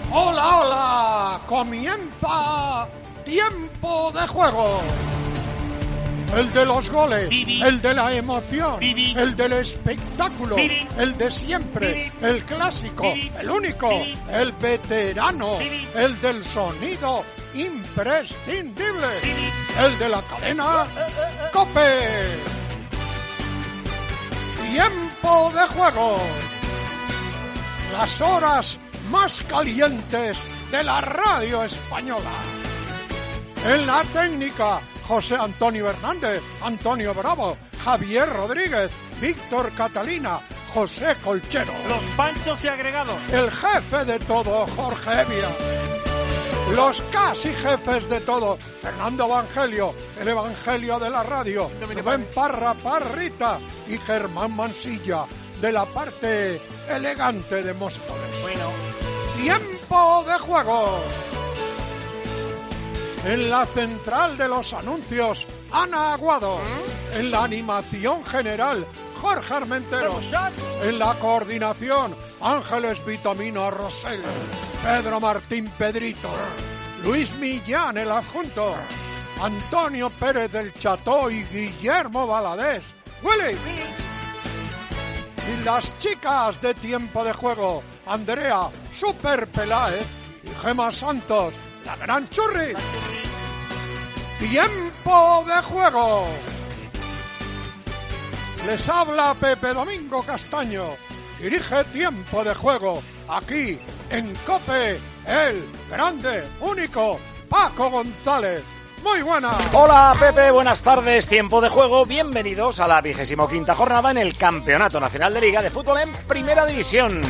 ¡Hola, hola! ¡Comienza Tiempo de Juego! El de los goles, el de la emoción, el del espectáculo, el de siempre, el clásico, el único, el veterano, el del sonido imprescindible, el de la cadena COPE. Tiempo de Juego. Las horas más calientes de la radio española. En la técnica, José Antonio Hernández, Antonio Bravo, Javier Rodríguez, Víctor Catalina, José Colchero. Los panchos y agregados. El jefe de todo, Jorge Evia. Los casi jefes de todo, Fernando Evangelio, el Evangelio de la radio, Rubén Parra Parrita y Germán Mansilla, de la parte elegante de Móstoles. Bueno. Tiempo de Juego. En la central de los anuncios, Ana Aguado. En la animación general, Jorge Armenteros. En la coordinación, Ángeles Vitamina Rosell. Pedro Martín Pedrito. Luis Millán, el adjunto. Antonio Pérez del Cható y Guillermo Valadés. ¡Willy! Y las chicas de Tiempo de Juego, Andrea Super Peláez y Gema Santos, la gran Churri. Tiempo de Juego. Les habla Pepe Domingo Castaño. Dirige Tiempo de Juego aquí en COPE, el grande, único Paco González. Muy buenas. Hola Pepe, buenas tardes. Tiempo de Juego. Bienvenidos a la 25ª jornada en el Campeonato Nacional de Liga de Fútbol en Primera División.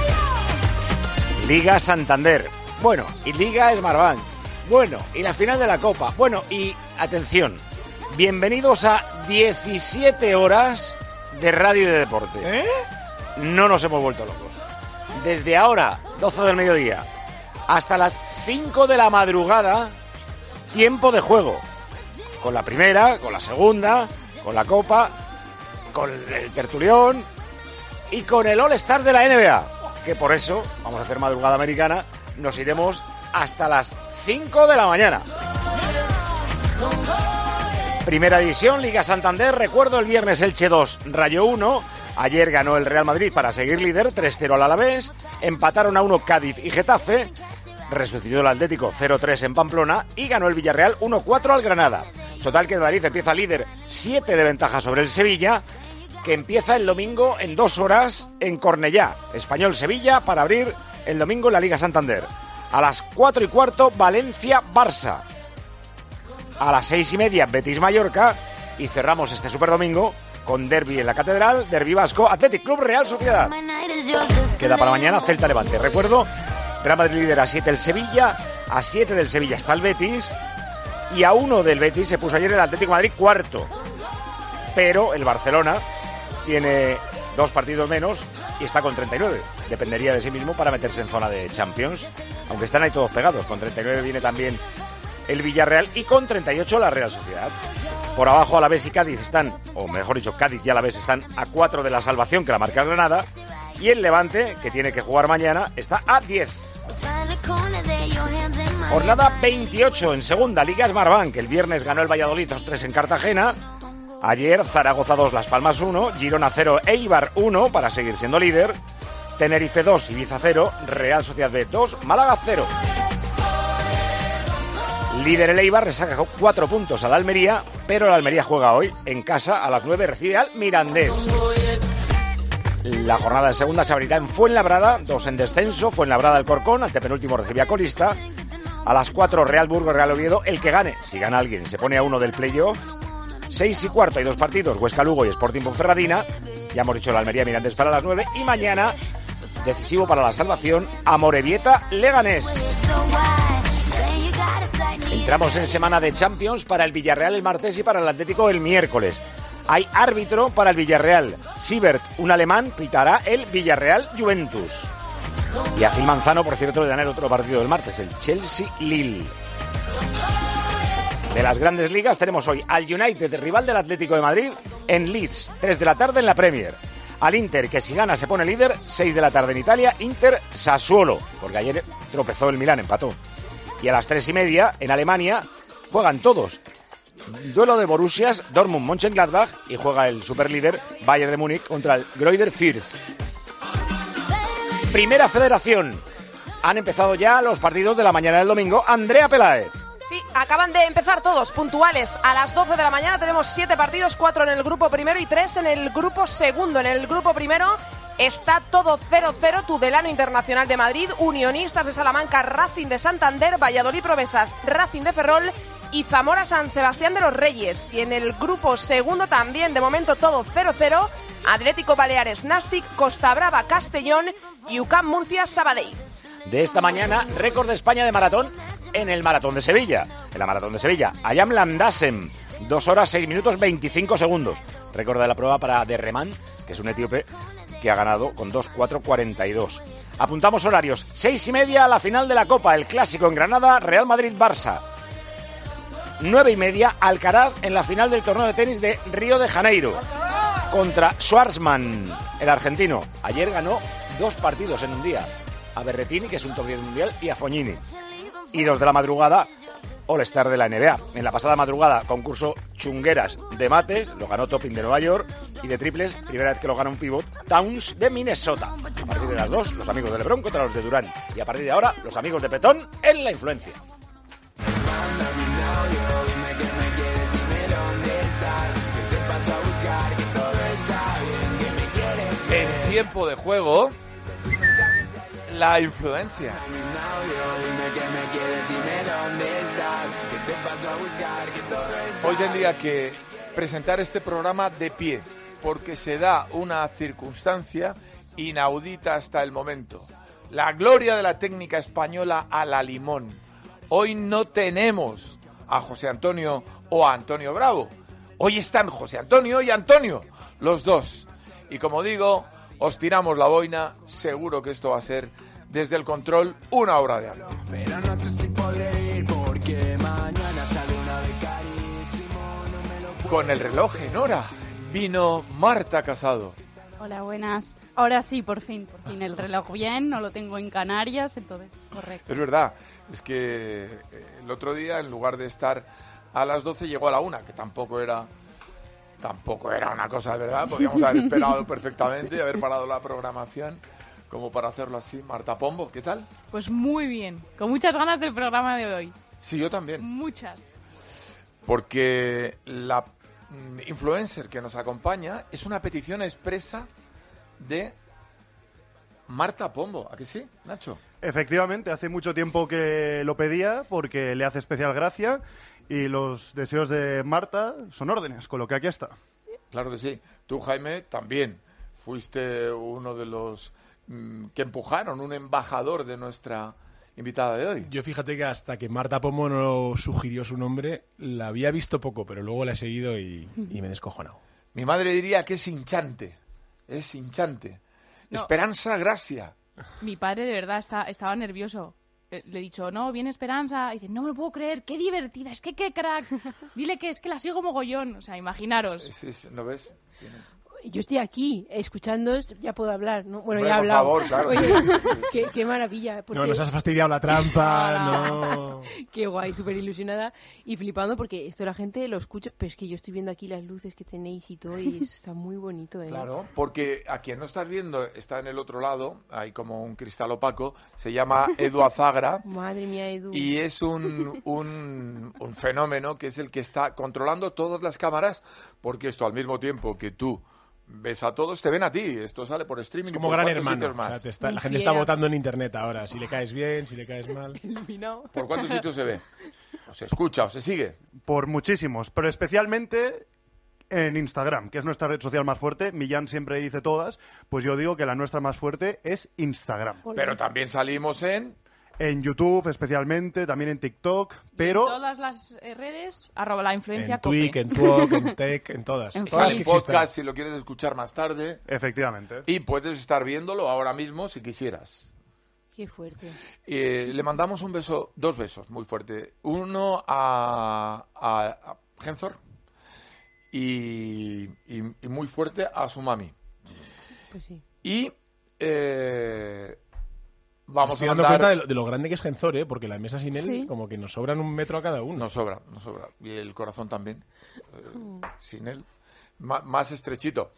Liga Santander. Bueno, y Liga Smartbank. Bueno, y la final de la Copa. Bueno, y atención, bienvenidos a 17 horas de radio y de deporte. No nos hemos vuelto locos. Desde ahora, 12 del mediodía, hasta las 5 de la madrugada, Tiempo de Juego. Con la primera, con la segunda, con la Copa, con el tertulión y con el All-Star de la NBA. Que por eso, vamos a hacer madrugada americana, nos iremos hasta las 5 de la mañana. Primera división, Liga Santander. Recuerdo el viernes Elche 2, Rayo 1. Ayer ganó el Real Madrid para seguir líder, 3-0 al Alavés. Empataron a 1 Cádiz y Getafe. Resucitó el Atlético 0-3 en Pamplona y ganó el Villarreal 1-4 al Granada. Total que el Madrid empieza líder, 7 de ventaja sobre el Sevilla, que empieza el domingo en 2 horas en Cornellá. Español-Sevilla para abrir el domingo en la Liga Santander. A las 4:15 Valencia-Barça. A las 6:30 Betis-Mallorca. Y cerramos este superdomingo con derbi en la Catedral, derbi vasco, Athletic Club Real Sociedad. Queda para mañana Celta-Levante. Recuerdo, Real Madrid líder a 7 el Sevilla, a 7 del Sevilla está el Betis, y a 1 del Betis se puso ayer el Atlético de Madrid cuarto. Pero el Barcelona tiene 2 partidos menos y está con 39. Dependería de sí mismo para meterse en zona de Champions, aunque están ahí todos pegados. Con 39 viene también el Villarreal y con 38 la Real Sociedad. Por abajo Alavés y Cádiz están, o mejor dicho, Cádiz y Alavés están a 4 de la salvación que la marca el Granada, y el Levante, que tiene que jugar mañana, está a 10. Jornada 28 en segunda, Liga Smartbank. El viernes ganó el Valladolid 2-3 en Cartagena. Ayer Zaragoza 2, Las Palmas 1, Girona 0, Eibar 1 para seguir siendo líder. Tenerife 2, Ibiza 0, Real Sociedad B 2, Málaga 0. Líder el Eibar, resaca 4 puntos al Almería, pero el Almería juega hoy en casa a las 9, recibe al Mirandés. La jornada de segunda se abrirá en Fuenlabrada, 2 en descenso, Fuenlabrada Alcorcón, antepenúltimo recibe a colista. A las 4 Real Burgos, Real Oviedo, el que gane, si gana alguien, se pone a 1 del playoff. 6:15 hay 2 partidos, Huesca Lugo y Sporting Ponferradina. Ya hemos dicho la Almería Mirandés para las 9. Y mañana, decisivo para la salvación, Amorebieta Leganés. Entramos en semana de Champions para el Villarreal el martes y para el Atlético el miércoles. Hay árbitro para el Villarreal. Siebert, un alemán, pitará el Villarreal Juventus. Y a Gil Manzano, por cierto, le dan el otro partido del martes, el Chelsea-Lille. De las grandes ligas tenemos hoy al United, rival del Atlético de Madrid, en Leeds, 3 de la tarde en la Premier. al Inter, que si gana se pone líder. 6 de la tarde en Italia, Inter Sassuolo, porque ayer tropezó el Milán, empató. Y a las 3:30 en Alemania juegan todos. Duelo de Borussias, Dortmund-Mönchengladbach, y juega el superlíder Bayern de Múnich contra el Greuther Fürth. Primera Federación. Han empezado ya los partidos de la mañana del domingo. Andrea Peláez. Sí, acaban de empezar todos puntuales. A las 12 de la mañana tenemos 7 partidos, 4 en el grupo primero y 3 en el grupo segundo. En el grupo primero está todo 0-0, Tudelano Internacional de Madrid, Unionistas de Salamanca, Racing de Santander, Valladolid Promesas, Racing de Ferrol y Zamora San Sebastián de los Reyes. Y en el grupo segundo también, de momento todo 0-0, Atlético Baleares Nàstic, Costa Brava Castellón y UCAM Murcia Sabadell. De esta mañana, récord de España de maratón en el Maratón de Sevilla. En la Maratón de Sevilla, Ayam Landasem, 2 horas 6 minutos 25 segundos. Récord de la prueba para Derreman, que es un etíope que ha ganado con 2:4:42. Apuntamos horarios. 6:30 a la final de la Copa, el clásico en Granada, Real Madrid-Barça. 9:30, Alcaraz en la final del torneo de tenis de Río de Janeiro contra Schwarzman, el argentino. Ayer ganó 2 partidos en un día. A Berrettini, que es un top 10 mundial, y a Fognini. Y 2 de la madrugada, All-Star de la NBA. En la pasada madrugada, concurso Chungueras de mates, lo ganó Topping de Nueva York, y de triples, primera vez que lo gana un pivot, Towns de Minnesota. A partir de las 2, los amigos de LeBron contra los de Durant. Y a partir de ahora, los amigos de Petón en la influencia. En tiempo de juego, la influencia. Hoy tendría que presentar este programa de pie, porque se da una circunstancia inaudita hasta el momento. La gloria de la técnica española a la limón. Hoy no tenemos a José Antonio o a Antonio Bravo. Hoy están José Antonio y Antonio, los dos. Y como digo, os tiramos la boina, seguro que esto va a ser desde el control una obra de arte. Pero no sé si podré ir porque mañana sale una de carísimo, no me lo puedo... Con el reloj en hora vino Marta Casado. Hola, buenas. Ahora sí, por fin el reloj bien, no lo tengo en Canarias, entonces, correcto. Es verdad, es que el otro día en lugar de estar a las 12 llegó a la 1, que tampoco era una cosa de verdad, podríamos haber esperado perfectamente y haber parado la programación como para hacerlo así. Marta Pombo, ¿qué tal? Pues muy bien, con muchas ganas del programa de hoy. Sí, yo también. Muchas. Porque la influencer que nos acompaña es una petición expresa de Marta Pombo, ¿a que sí, Nacho? Efectivamente, hace mucho tiempo que lo pedía porque le hace especial gracia y los deseos de Marta son órdenes, con lo que aquí está. Claro que sí. Tú, Jaime, también fuiste uno de los que empujaron, un embajador de nuestra invitada de hoy. Yo fíjate que hasta que Marta Pombo no sugirió su nombre, la había visto poco, pero luego la he seguido y me he descojonado. Mi madre diría que es hinchante. Es hinchante. No. Esperanza Gracia. Mi padre de verdad estaba nervioso. Le he dicho, no, viene Esperanza. Y dice, no me lo puedo creer, qué divertida, es que qué crack. Dile que es que la sigo mogollón. O sea, imaginaros. ¿No ves? Yo estoy aquí, escuchándoos, ya puedo hablar, ¿no? Bueno, hombre, ya he hablado. Por favor, claro. Oye, qué maravilla. Porque... No, nos has fastidiado la trampa, no. Qué guay, súper ilusionada y flipando porque esto la gente lo escucha, pero es que yo estoy viendo aquí las luces que tenéis y todo y eso está muy bonito, ¿eh? Claro, porque a quien no estás viendo está en el otro lado, hay como un cristal opaco, se llama Edu Azagra. Madre mía, Edu. Y es un fenómeno que es el que está controlando todas las cámaras, porque esto al mismo tiempo que tú ves a todos, te ven a ti. Esto sale por streaming. Es como Gran Hermano. O sea, la gente está votando en internet ahora. Si le caes bien, si le caes mal. Eliminado. ¿Por cuántos sitios se ve? ¿O se escucha o se sigue? Por muchísimos, pero especialmente en Instagram, que es nuestra red social más fuerte. Millán siempre dice todas, pues yo digo que la nuestra más fuerte es Instagram. Pero también salimos en YouTube especialmente, también en TikTok, pero... En todas las redes, @lainfluencia. En Twitch, en Twok, en Tech, en todas. En todas las podcast si lo quieres escuchar más tarde. Efectivamente. Y puedes estar viéndolo ahora mismo si quisieras. Qué fuerte. Le mandamos un beso, 2 besos muy fuertes. Uno a Genzor y muy fuerte a su mami. Pues sí. Y vamos Estoy a dando mandar... cuenta de lo grande que es Genzor, ¿eh? Porque la mesa sin él, Sí. como que nos sobran 1 metro a cada uno. Nos sobra. Y el corazón también. Sin él. Más estrechito.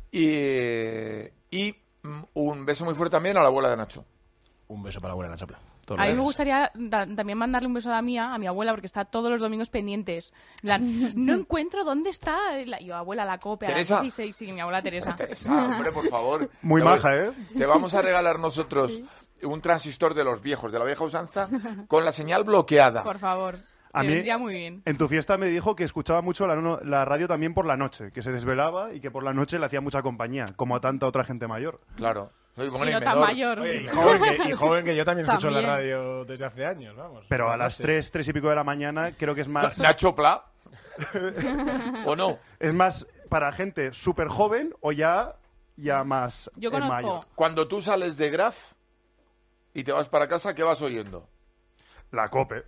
Y un beso muy fuerte también a la abuela de Nacho. Un beso para la abuela Nacho Pla. A mí me gustaría también mandarle un beso a mi abuela, porque está todos los domingos pendientes. En plan, no encuentro dónde está. Yo, abuela, la COPE, a las ¿Teresa? 16, sí, mi abuela Teresa. Teresa, hombre, por favor. Muy Te voy- maja, ¿eh? Te vamos a regalar nosotros un transistor de los viejos, de la vieja usanza, con la señal bloqueada. Por favor. A Me mí- vendría muy bien. En tu fiesta me dijo que escuchaba mucho la radio también por la noche, que se desvelaba y que por la noche le hacía mucha compañía, como a tanta otra gente mayor. Claro. Soy Y Molina no tan Menor. mayor. Oye, y joven que yo también escucho la También. radio desde hace años, vamos. Pero a las No sé. 3 y pico de la mañana creo que es más... Nacho Pla. ¿O no? Es más para gente súper joven o ya más Yo mayor. conozco. Cuando tú sales de Graf y te vas para casa, ¿qué vas oyendo? La COPE.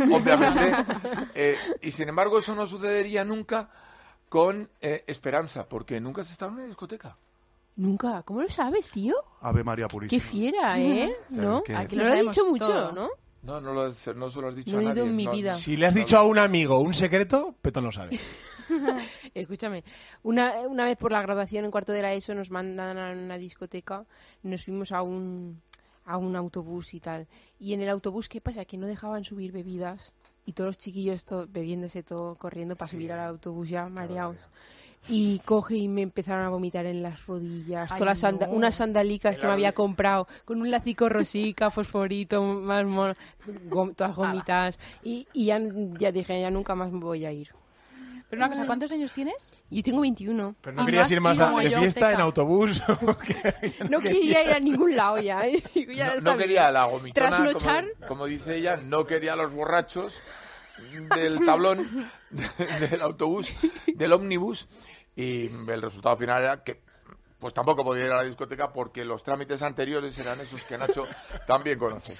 Obviamente. Y sin embargo, eso no sucedería nunca con Esperanza, porque nunca has estado en una discoteca. Nunca. ¿Cómo lo sabes, tío? Ave María Qué Purísima. fiera, ¿eh? ¿No? que- Aquí No lo lo he sabemos dicho mucho, todo. ¿no? No se lo has dicho No a he nadie. ido en mi vida. Si le has dicho a un amigo un secreto, Petón lo sabe. Escúchame, una vez por la graduación en cuarto de la ESO nos mandan a una discoteca, nos fuimos a un autobús y tal. Y en el autobús, ¿qué pasa? Que no dejaban subir bebidas y todos los chiquillos bebiéndose todo, corriendo para subir al autobús ya mareados. Y coge y me empezaron a vomitar en las rodillas, Ay, todas no. unas sandalicas que me había comprado con un lacico rosica, fosforito, más mono, todas gomitas. Y ya dije, ya nunca más me voy a ir. Pero una cosa, ¿cuántos años tienes? Yo tengo 21. Pero no Ah, querías ir más como de yo, fiesta en teca. autobús. No quería ir a ningún lado ya. ¿eh? Ya está No quería bien. la gomitona, Trasnochar. como dice ella, no quería a los borrachos del tablón del autobús, del ómnibus, y el resultado final era que pues tampoco podía ir a la discoteca porque los trámites anteriores eran esos que Nacho también conoce.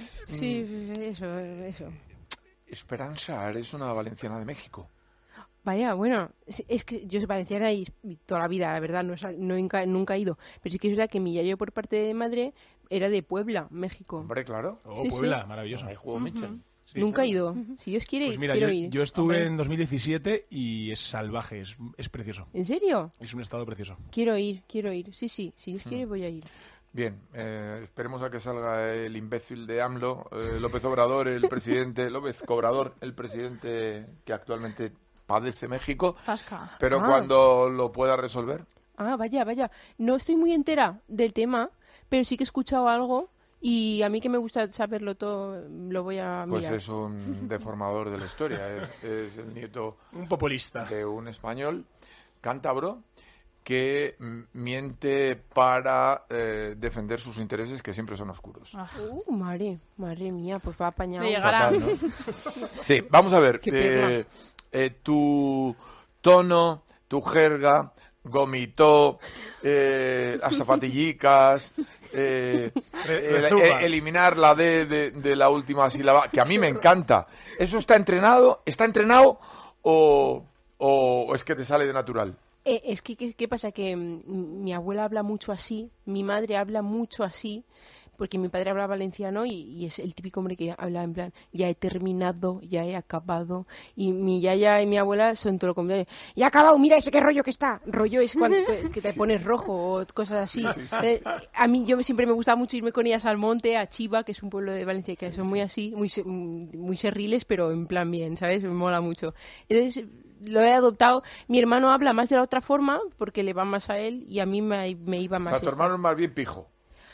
Sí, eso. Esperanza, eres una valenciana de México. Vaya, bueno, es que yo soy valenciana y toda la vida, la verdad, nunca he ido. Pero sí que es verdad que mi yayo por parte de madre era de Puebla, México. Hombre, claro. Oh, Sí, Puebla, sí. maravilloso. Ahí jugó Mitchell. Sí, Nunca he claro. ido. Si Dios quiere, Pues mira, quiero yo, ir. yo estuve Hombre. en 2017 y es salvaje, es precioso. ¿En serio? Es un estado precioso. Quiero ir. Sí. Si Dios quiere, voy a ir. Bien, esperemos a que salga el imbécil de AMLO, López Obrador, el presidente, López Cobrador, el presidente que actualmente padece México, Zasca. pero Ah. cuando lo pueda resolver. Ah, vaya. No estoy muy entera del tema, pero sí que he escuchado algo y a mí que me gusta saberlo todo, lo voy a Pues mirar. es un deformador de la historia. Es el nieto Un populista. de un español cántabro que miente para defender sus intereses, que siempre son oscuros. Ah. Madre mía, pues va apañado. Le llegará. Fatal, ¿no? Sí, vamos a ver. Qué perla. Tu tono, tu jerga, gomitó, las zapatillicas, Rezuba. eliminar la D de la última sílaba, que a mí me encanta. ¿Eso está entrenado? ¿Está entrenado o es que te sale de natural? Es que, ¿qué pasa? Que mi abuela habla mucho así, mi madre habla mucho así, porque mi padre habla valenciano y es el típico hombre que habla en plan, ya he terminado, ya he acabado. Y mi yaya y mi abuela son todo lo contrario. Ya he acabado, mira ese qué rollo que está. Rollo es cuando que te pones rojo o cosas así. A mí yo siempre me gusta mucho irme con ellas al monte, a Chiva, que es un pueblo de Valencia que son muy así, muy serriles, pero en plan bien, ¿sabes? Me mola mucho. Entonces lo he adoptado. Mi hermano habla más de la otra forma porque le va más a él y a mí me iba O más sea, tu esa. hermano es más bien pijo.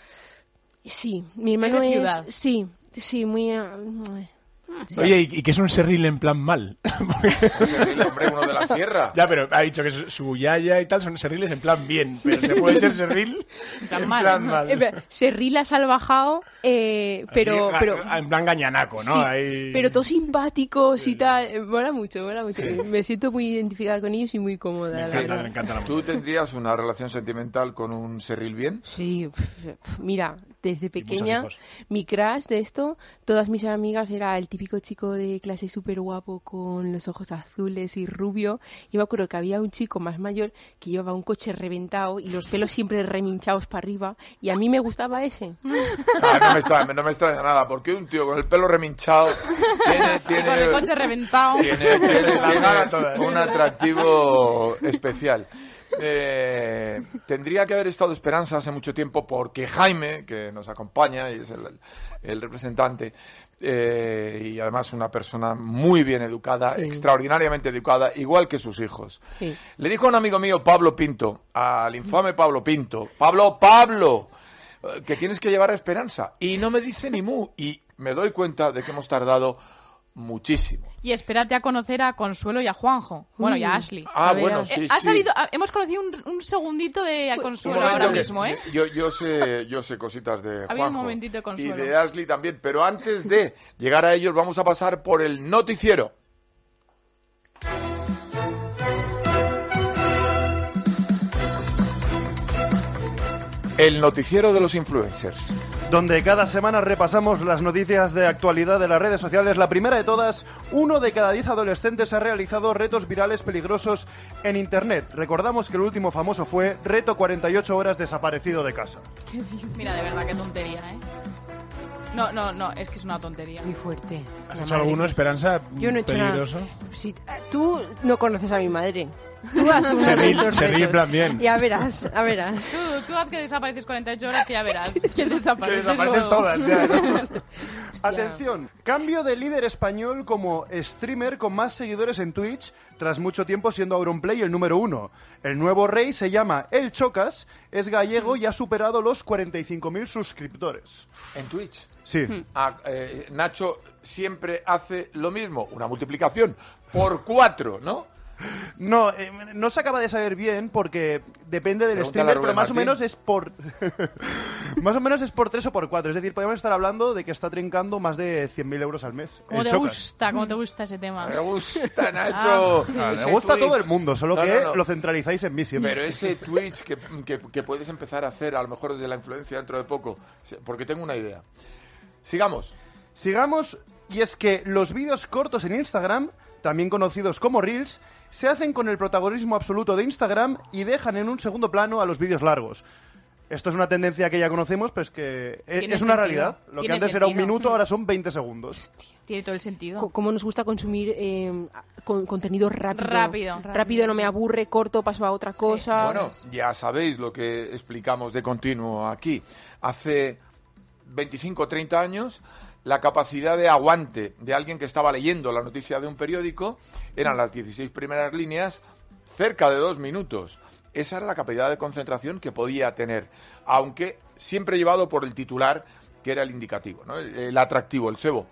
Sí, mi hermano de es... ciudad. Sí, muy... sí. Oye, ¿y qué es un serril en plan mal? El hombre, uno de la sierra. Ya, pero ha dicho que su yaya y tal son serriles en plan bien, pero se puede ser serril en plan mal. Serrila salvajado, pero... Así, pero en plan gañanaco, ¿no? sí, Ahí- pero todos simpáticos y tal. Mola mucho. Me siento muy identificada con ellos y muy cómoda, la Me verdad. encanta la ¿Tú tendrías una relación sentimental con un serril bien? Sí, mira, desde Y muchos pequeña, hijos. mi crush de esto, todas mis amigas era el típico chico de clase súper guapo con los ojos azules y rubio. Yo me acuerdo que había un chico más mayor que llevaba un coche reventado y los pelos siempre reminchados para arriba, y a mí me gustaba ese. No me extraña nada, porque un tío con el pelo reminchado tiene Con el coche reventado. tiene gana todas. un atractivo especial. Tendría que haber estado Esperanza hace mucho tiempo, porque Jaime, que nos acompaña y es el representante, y además una persona muy bien educada, Sí. extraordinariamente educada, igual que sus hijos. Sí. Le dijo a un amigo mío, Pablo Pinto, al infame Pablo Pinto, Pablo, que tienes que llevar a Esperanza. Y no me dice ni mu. Y me doy cuenta de que hemos tardado muchísimo. Y espérate a conocer a Consuelo y a Juanjo. Bueno, y a Ashley. Ah, ver, bueno, sí, Ha sí. salido, hemos conocido un segundito de Consuelo Un momento ahora que- mismo, ¿eh? Yo sé cositas de Había un Juanjo momentito de Consuelo. y de Ashley también, pero antes de llegar a ellos vamos a pasar por el noticiero. El noticiero de los influencers. Donde cada semana repasamos las noticias de actualidad de las redes sociales. La primera de todas, 1 de cada 10 adolescentes ha realizado retos virales peligrosos en Internet. Recordamos que el último famoso fue reto 48 horas desaparecido de casa. Mira, de verdad, qué tontería, ¿eh? No, es que es una tontería. Muy fuerte. ¿Has La hecho madre. alguno, Esperanza, Yo no he hecho nada. peligroso? Sí, tú no conoces a mi madre. Tú haces unos Se ríe retos. en plan bien. Ya verás, a verás. Tú haz que desapareces 48 horas que ya verás. Que Que desapareces desapareces luego. todas ya, ¿no? Atención, cambio de líder español como streamer con más seguidores en Twitch tras mucho tiempo siendo Auronplay el número 1. El nuevo rey se llama El Chocas, es gallego y ha superado los 45.000 suscriptores. En Twitch. Sí. Nacho siempre hace lo mismo, una multiplicación por 4, ¿no? No, no se acaba de saber bien porque depende del Pregúntale a streamer, pero Rubén más o Martín. menos es por más o menos es por 3 o por 4. Es decir, podemos estar hablando de que está trincando más de 100.000 euros al mes. Cómo El te Chocas. gusta ese tema. Me gusta, Nacho. Ah, sí. Ah, Ese me gusta Twitch. todo el mundo, solo No, que no. lo centralizáis en mí siempre. Pero ese Twitch que puedes empezar a hacer, a lo mejor desde la influencia dentro de poco, porque tengo una idea. Sigamos. Sigamos, y es que los vídeos cortos en Instagram, también conocidos como Reels, se hacen con el protagonismo absoluto de Instagram y dejan en un segundo plano a los vídeos largos. Esto es una tendencia que ya conocemos, pero es que Tiene es una sentido. realidad. Lo que Tiene antes era un sentido. minuto, ahora son 20 segundos. Tiene todo el sentido. Cómo nos gusta consumir contenido rápido. Rápido. Rápido, no me aburre, corto, paso a otra cosa. Bueno, ya sabéis lo que explicamos de continuo aquí. Hace 25 o 30 años, la capacidad de aguante de alguien que estaba leyendo la noticia de un periódico eran las 16 primeras líneas, cerca de 2 minutos. Esa era la capacidad de concentración que podía tener, aunque siempre llevado por el titular, que era el indicativo, ¿no? El atractivo, el cebo.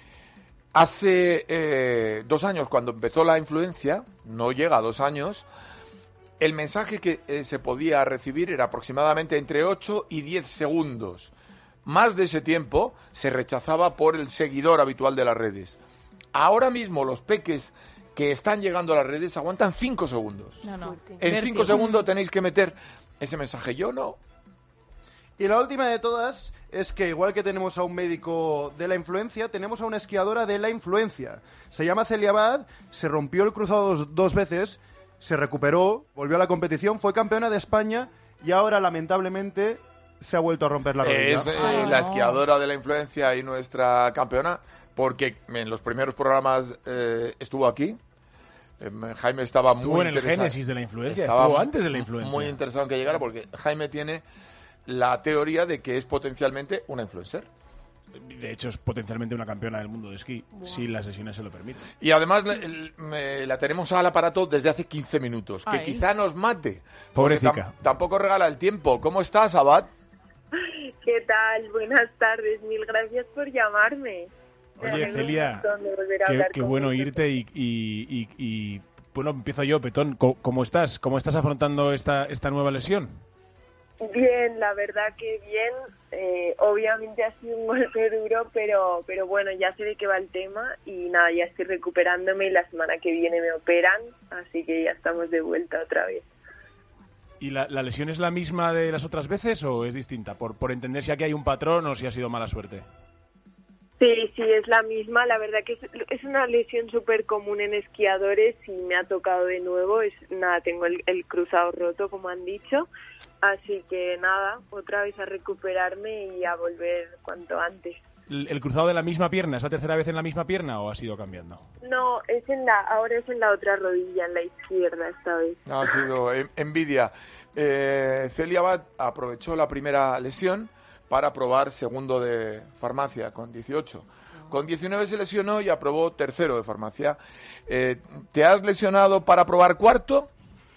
Hace 2 años, cuando empezó la influencia, no llega a 2 años, el mensaje que se podía recibir era aproximadamente entre 8 y 10 segundos. Más de ese tiempo se rechazaba por el seguidor habitual de las redes. Ahora mismo los peques que están llegando a las redes aguantan 5 segundos. No. En 5 segundos tenéis que meter ese mensaje. Yo no. Y la última de todas es que igual que tenemos a un médico de la influencia, tenemos a una esquiadora de la influencia. Se llama Celia Abad, se rompió el cruzado 2 veces, se recuperó, volvió a la competición, fue campeona de España y ahora lamentablemente se ha vuelto a romper la rodilla. Es la esquiadora de la influencia y nuestra campeona, porque en los primeros programas estuvo aquí. Jaime estaba Estuvo muy en el interesado. génesis de la influencia, Estaba estuvo antes de la influencia. Muy interesado en que llegara, porque Jaime tiene la teoría de que es potencialmente una influencer. De hecho, es potencialmente una campeona del mundo de esquí, si las sesiones se lo permiten. Y además la tenemos al aparato desde hace 15 minutos, que Ay. quizá nos mate. porque Pobrecita. Tampoco regala el tiempo. ¿Cómo estás, Abad? ¿Qué tal? Buenas tardes, mil gracias por llamarme. Me Oye, alegro un Celia, montón de volver a hablar qué con bueno vosotros. irte y bueno, empiezo yo, Petón. ¿Cómo estás? ¿Cómo estás afrontando esta nueva lesión? Bien, la verdad que bien. Obviamente ha sido un golpe duro, pero bueno, ya sé de qué va el tema y nada, ya estoy recuperándome y la semana que viene me operan, así que ya estamos de vuelta otra vez. ¿Y la lesión es la misma de las otras veces o es distinta? Por entender si aquí hay un patrón o si ha sido mala suerte. Sí, es la misma. La verdad que es una lesión súper común en esquiadores y me ha tocado de nuevo. Tengo el cruzado roto, como han dicho. Así que nada, otra vez a recuperarme y a volver cuanto antes. ¿El cruzado de la misma pierna? ¿Es la tercera vez en la misma pierna o ha ido cambiando? No, ahora es en la otra rodilla, en la izquierda esta vez. Ha sido envidia. Celia Abad aprovechó la primera lesión para probar segundo de farmacia con 18. Con 19 se lesionó y aprobó tercero de farmacia. ¿Te has lesionado para probar cuarto?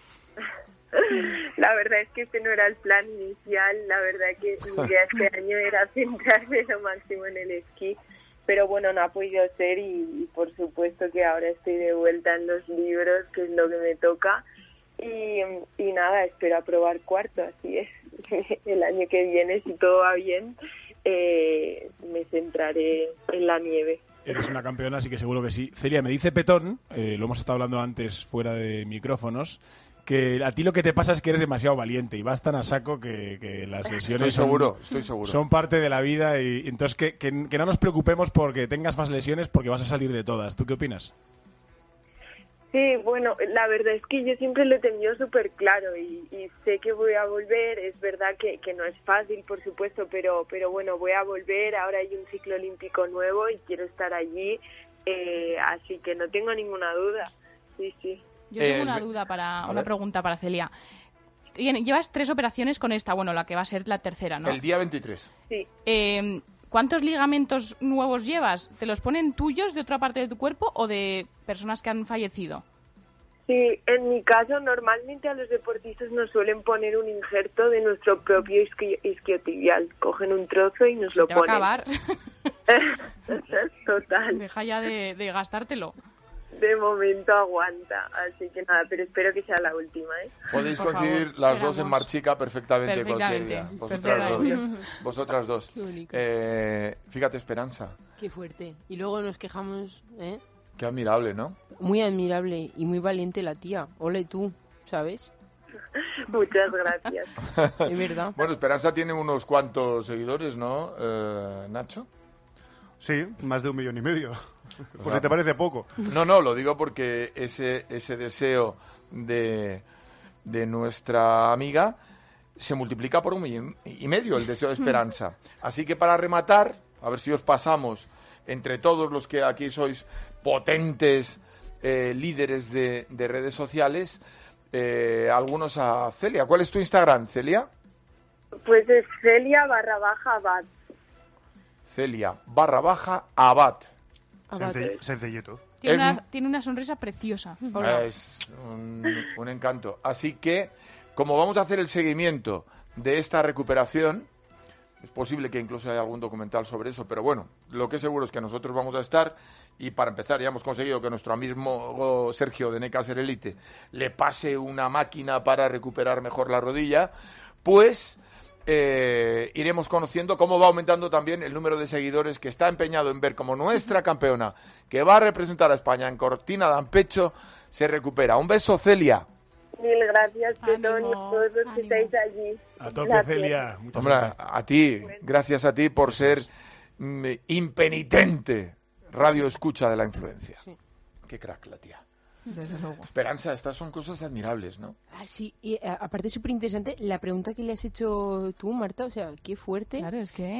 La verdad es que este no era el plan inicial. La verdad que mi idea este año era centrarme lo máximo en el esquí. Pero bueno, no ha podido ser y por supuesto que ahora estoy de vuelta en los libros, que es lo que me toca. Y nada, espero aprobar cuarto, así es. El año que viene, si todo va bien, me centraré en la nieve. Eres una campeona, así que seguro que sí. Celia, me dice Petón, lo hemos estado hablando antes fuera de micrófonos, que a ti lo que te pasa es que eres demasiado valiente y vas tan a saco que las lesiones estoy seguro. Son parte de la vida y entonces que no nos preocupemos porque tengas más lesiones porque vas a salir de todas. ¿Tú qué opinas? Sí, bueno, la verdad es que yo siempre lo he tenido súper claro y sé que voy a volver. Es verdad que no es fácil, por supuesto, pero bueno, voy a volver. Ahora hay un ciclo olímpico nuevo y quiero estar allí, así que no tengo ninguna duda. Sí. Yo tengo una pregunta para Celia. Llevas 3 operaciones con esta, bueno, la que va a ser la tercera, ¿no? El día 23. Sí. ¿Cuántos ligamentos nuevos llevas? ¿Te los ponen tuyos de otra parte de tu cuerpo o de personas que han fallecido? Sí, en mi caso normalmente a los deportistas nos suelen poner un injerto de nuestro propio isquiotibial. Cogen un trozo y nos lo te ponen. Va a acabar. Total. Deja ya de gastártelo. De momento aguanta, así que nada, pero espero que sea la última, ¿eh? Podéis Por coincidir favor, las esperamos. dos en Marchica perfectamente cualquier día. Vosotras dos. Qué bonito. Fíjate, Esperanza. Qué fuerte. Y luego nos quejamos, ¿eh? Qué admirable, ¿no? Muy admirable y muy valiente la tía. Ole tú, ¿sabes? Muchas gracias. Es verdad. Bueno, Esperanza tiene unos cuantos seguidores, ¿no, Nacho? Sí, más de 1,5 millones. Pues si te parece poco. No, lo digo porque ese deseo de nuestra amiga se multiplica por 1,5 millones, el deseo de Esperanza. Así que para rematar, a ver si os pasamos entre todos los que aquí sois potentes líderes de redes sociales, algunos a Celia. ¿Cuál es tu Instagram, Celia? Pues es Celia_Abad. Celia_Abad. Sencillito. Tiene una sonrisa preciosa. Es un encanto. Así que, como vamos a hacer el seguimiento de esta recuperación, es posible que incluso haya algún documental sobre eso, pero bueno, lo que es seguro es que nosotros vamos a estar, y para empezar ya hemos conseguido que nuestro amigo Sergio de Necaser Elite le pase una máquina para recuperar mejor la rodilla, pues iremos conociendo cómo va aumentando también el número de seguidores que está empeñado en ver cómo nuestra campeona, que va a representar a España en Cortina d'Ampezzo, se recupera. Un beso, Celia. Mil gracias, Petón, y a todos los que estáis allí. A tope, Gracias. Celia. Hombre, a ti, gracias a ti por ser impenitente radio escucha de la influencia. Sí. Qué crack la tía. Desde luego. Esperanza, estas son cosas admirables, ¿no? Ah, sí, y aparte súper interesante la pregunta que le has hecho tú, Marta, o sea, qué fuerte. Claro, es que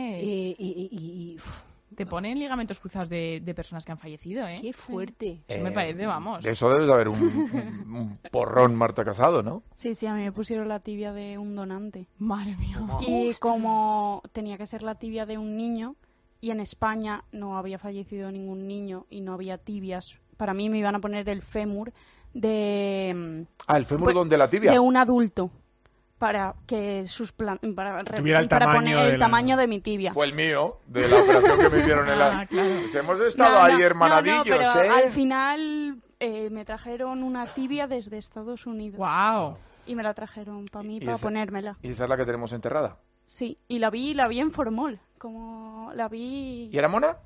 te ponen ligamentos cruzados de personas que han fallecido, ¿eh? Qué fuerte. Eso me parece, vamos. De eso debes de haber un porrón, Marta Casado, ¿no? Sí, a mí me pusieron la tibia de un donante. Madre mía. Y como tenía que ser la tibia de un niño, y en España no había fallecido ningún niño y no había tibias, para mí me iban a poner el fémur de... el fémur donde la tibia. De un adulto, para que tuviera el para tamaño poner el de tamaño de mi tibia. Fue el mío, de la operación que me hicieron en la... Claro. Pues hemos estado ahí hermanadillos, pero ¿eh? al final me trajeron una tibia desde Estados Unidos. Wow. Y me la trajeron para mí, ¿Y para esa- ponérmela. Y esa es la que tenemos enterrada. Sí, y la vi en Formol, como la vi... ¿Y era mona?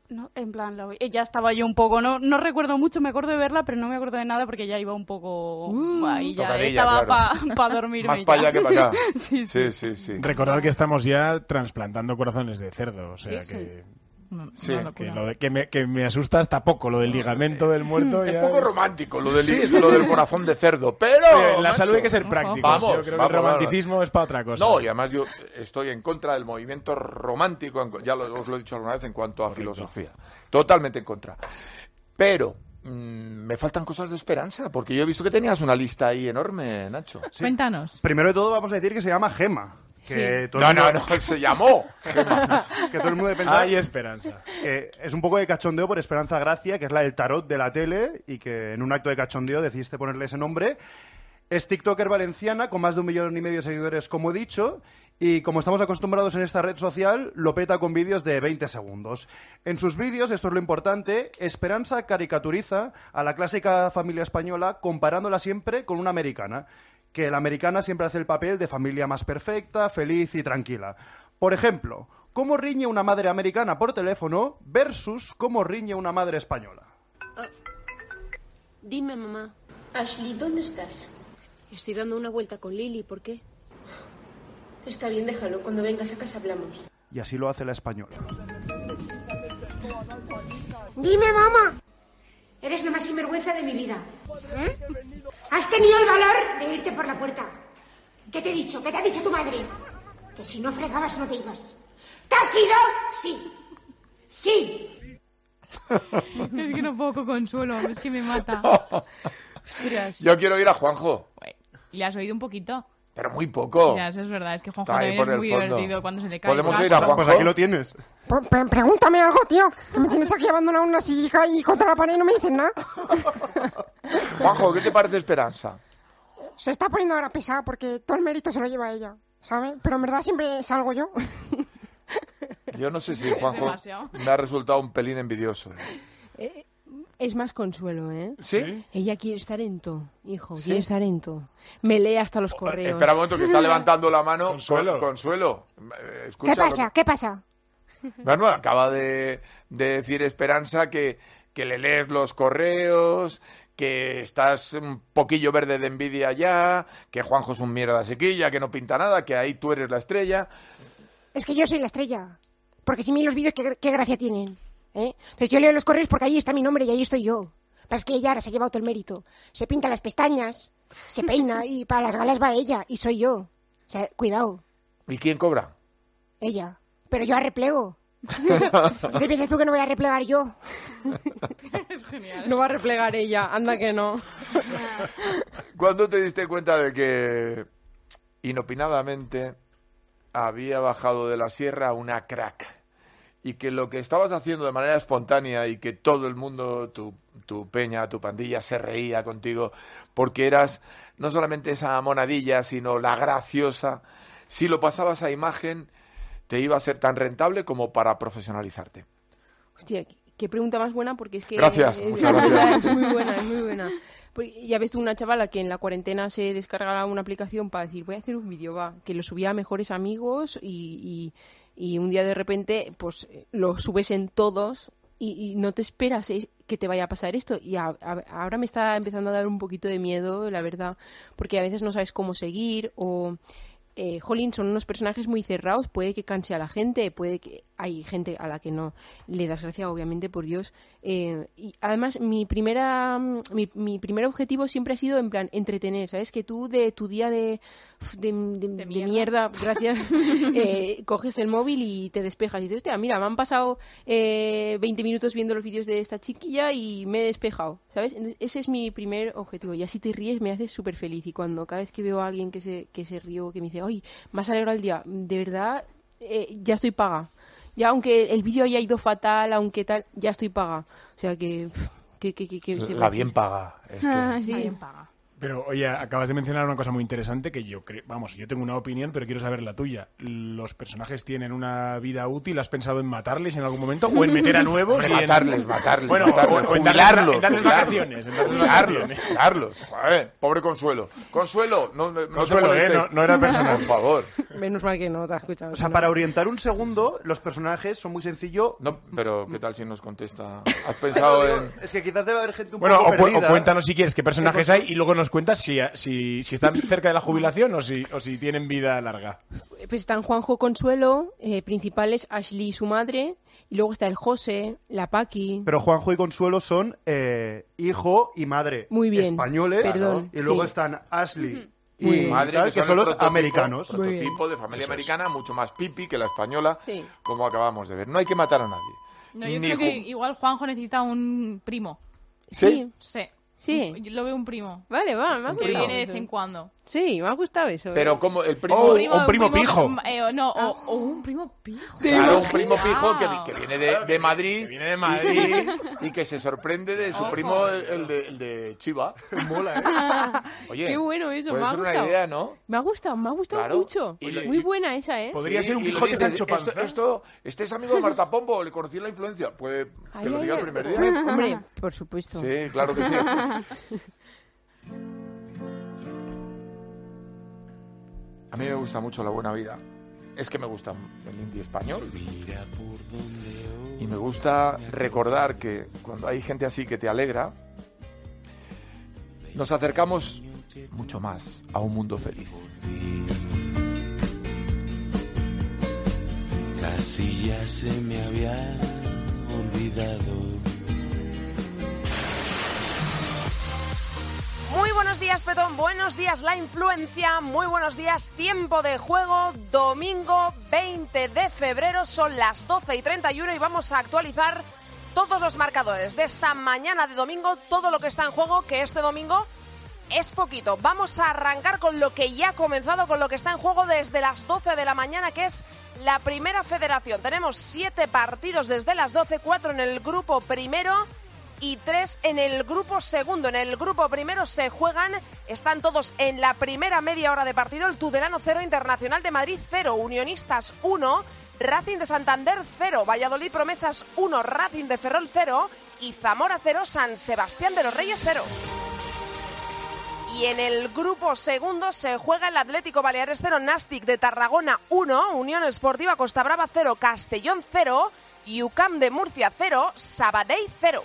No, en plan, ya estaba yo un poco, no recuerdo mucho, me acuerdo de verla, pero no me acuerdo de nada porque ya iba un poco ahí, ya tocadilla, estaba claro. para dormirme. Más para allá que para acá. Sí. Recordad que estamos ya trasplantando corazones de cerdo, o sea que... Sí, que me asusta hasta poco lo del ligamento del muerto. Es ya... poco romántico lo del corazón de cerdo, pero en la salud hay que ser prácticos. Vamos, yo creo que el romanticismo es para otra cosa. No, y además yo estoy en contra del movimiento romántico, os lo he dicho alguna vez en cuanto a filosofía. Totalmente en contra. Pero me faltan cosas de esperanza, porque yo he visto que tenías una lista ahí enorme, Nacho. Sí. Cuéntanos. Primero de todo vamos a decir que se llama Gema. Que no, se llamó. Que todo el mundo piensa. Hay esperanza. Que es un poco de cachondeo por Esperanza Gracia, que es la del tarot de la tele, y que en un acto de cachondeo decidiste ponerle ese nombre. Es tiktoker valenciana, con más de 1,5 millones de seguidores, como he dicho, y como estamos acostumbrados en esta red social, lo peta con vídeos de 20 segundos. En sus vídeos, esto es lo importante, Esperanza caricaturiza a la clásica familia española comparándola siempre con una americana. Que la americana siempre hace el papel de familia más perfecta, feliz y tranquila. Por ejemplo, cómo riñe una madre americana por teléfono versus cómo riñe una madre española. Dime, mamá. Ashley, ¿dónde estás? Estoy dando una vuelta con Lily, ¿por qué? Está bien, déjalo. Cuando vengas a casa hablamos. Y así lo hace la española. Dime, mamá. Eres la más sinvergüenza de mi vida. ¿Eh? Has tenido el valor de irte por la puerta. ¿Qué te he dicho? ¿Qué te ha dicho tu madre? Que si no fregabas no te ibas. ¿Te has ido? Sí. Sí. Es que no puedo con Consuelo, es que me mata. Ostras. Yo quiero ir a Juanjo. ¿Le has oído un poquito? Pero muy poco. Ya, eso es verdad, es que Juanjo Está ahí también por es muy el fondo. divertido cuando se le cae. ¿Podemos el ir a vaso. Juanjo? Pues aquí lo tienes. Pregúntame algo, tío. Que me tienes aquí abandonado en una silla y contra la pared y no me dices nada. Juanjo, ¿qué te parece Esperanza? Se está poniendo ahora pesada porque todo el mérito se lo lleva ella, ¿sabes? Pero en verdad siempre salgo yo. Yo no sé si Juanjo Demasiado. me ha resultado un pelín envidioso. Es más Consuelo, ¿eh? ¿Sí? Ella quiere estar en todo, hijo, ¿Sí? quiere estar en todo. Me lee hasta los correos. Espera un momento, que está levantando la mano. Consuelo. Consuelo. Escucha, ¿Qué pasa? ¿Qué pasa? Bueno, acaba de decir Esperanza que le lees los correos, que estás un poquillo verde de envidia ya, que Juanjo es un mierda sequilla, que no pinta nada, que ahí tú eres la estrella. Es que yo soy la estrella. Porque si miras los vídeos, ¿qué gracia tienen? ¿Eh? Entonces yo leo los correos porque ahí está mi nombre y ahí estoy yo. Pero es que ella ahora se ha llevado todo el mérito. Se pinta las pestañas, se peina y para las galas va ella y soy yo. O sea, cuidado, ¿Y quién cobra? ella. Pero yo arreplego. ¿Qué piensas tú que no voy a replegar yo? Es genial. No va a replegar ella, anda que no. ¿Cuándo te diste cuenta de que inopinadamente había bajado de la sierra una crack? Y que lo que estabas haciendo de manera espontánea y que todo el mundo, tu peña, tu pandilla, se reía contigo porque eras no solamente esa monadilla, sino la graciosa. Si lo pasabas a imagen, te iba a ser tan rentable como para profesionalizarte. Hostia, qué pregunta más buena, porque es que... Gracias, muchas gracias. Es muy buena, es muy buena. Porque ya ves tú una chavala que en la cuarentena se descarga una aplicación para decir, voy a hacer un vídeo, va, que lo subía a mejores amigos y un día de repente pues lo subes en todos y no te esperas que te vaya a pasar esto. Y ahora me está empezando a dar un poquito de miedo, la verdad, porque a veces no sabes cómo seguir o... jolín, son unos personajes muy cerrados, puede que canse a la gente, puede que hay gente a la que no le das gracia, obviamente, por Dios. Y además, mi primer objetivo siempre ha sido, en plan, entretener, ¿sabes? Que tú de tu día de mierda, gracias, coges el móvil y te despejas y dices, hostia, mira, me han pasado 20 minutos viendo los vídeos de esta chiquilla y me he despejado, ¿sabes? Entonces, ese es mi primer objetivo. Y así te ríes, me haces súper feliz. Y cuando cada vez que veo a alguien que se ríe, que me dice, ¡ay, me has alegrado el día! De verdad, ya estoy paga. Ya, aunque el vídeo haya ido fatal, aunque tal, ya estoy paga. O sea que... La bien paga. Es que... sí. La bien paga. Pero, oye, acabas de mencionar una cosa muy interesante que yo creo... Vamos, yo tengo una opinión, pero quiero saber la tuya. ¿Los personajes tienen una vida útil? ¿Has pensado en matarles en algún momento? ¿O en meter a nuevos? Matarles. Bueno, matarles, o en darles vacaciones. Jubilarlos. Joder, pobre Consuelo. Consuelo, no Consuelo, te molestes. no era personal. Por favor. Menos mal que no te has escuchado. O sea, para orientar un segundo, los personajes son muy sencillos. No, pero ¿qué tal si nos contesta? ¿Has pensado en...? Es que quizás debe haber gente un Bueno, poco o perdida. cuéntanos si quieres qué personajes hay y luego nos cuentas si están cerca de la jubilación o si tienen vida larga. Pues están Juanjo, Consuelo, principales Ashley y su madre, y luego está el José, la Paqui. Pero Juanjo y Consuelo son hijo y madre Muy bien, españoles. perdón, y luego sí. están Ashley Muy y bien. Madre, tal, que son el los prototipo- americanos. Prototipo de familia americana, mucho más pipi que la española, Sí. como acabamos de ver. No hay que matar a nadie. No, yo Ni creo que ju- igual Juanjo necesita un primo. Sí, Sí. sí. Yo lo veo un primo. Vale, va, me ha Que gustado. viene de vez en cuando. Sí, me ha gustado eso. Pero como el primo... Oh, un primo pijo. No, o un primo pijo. Claro, un primo pijo Ah. que viene de Madrid. Que viene de Madrid. Y que se sorprende de su Ojo. primo, el de Chiva. Mola, ¿eh? Oye, Qué bueno eso, puede me ha ser gustado. una idea, ¿no? Me ha gustado Claro. mucho. Y lo- Muy buena esa, ¿eh? Podría ser un y lo Quijote dice, Sancho Panza. este es amigo de Marta Pombo, le conocí en la influencia. Pues que lo diga el primer día. Hombre, por supuesto. Sí, claro que sí. A mí me gusta mucho La Buena Vida. Es que me gusta el indie español. Y me gusta recordar que cuando hay gente así que te alegra, nos acercamos mucho más a un mundo feliz. Casi ya se me había olvidado. Muy buenos días, Petón. Buenos días, La Influencia. Muy buenos días, Tiempo de Juego. Domingo 20 de febrero. Son las 12:31 y vamos a actualizar todos los marcadores de esta mañana de domingo. Todo lo que está en juego, que este domingo es poquito. Vamos a arrancar con lo que ya ha comenzado, con lo que está en juego desde las 12 de la mañana, que es la Primera Federación. Tenemos 7 partidos desde las 12, 4 en el grupo primero y 3 en el grupo segundo. En el grupo primero se juegan, están todos en la primera media hora de partido. El Tudelano 0, Internacional de Madrid 0, Unionistas 1, Racing de Santander 0, Valladolid Promesas 1, Racing de Ferrol 0 y Zamora 0, San Sebastián de los Reyes 0. Y en el grupo segundo se juega el Atlético Baleares 0, Nàstic de Tarragona 1, Unión Esportiva Costa Brava 0, Castellón 0, y UCAM de Murcia 0, Sabadell 0.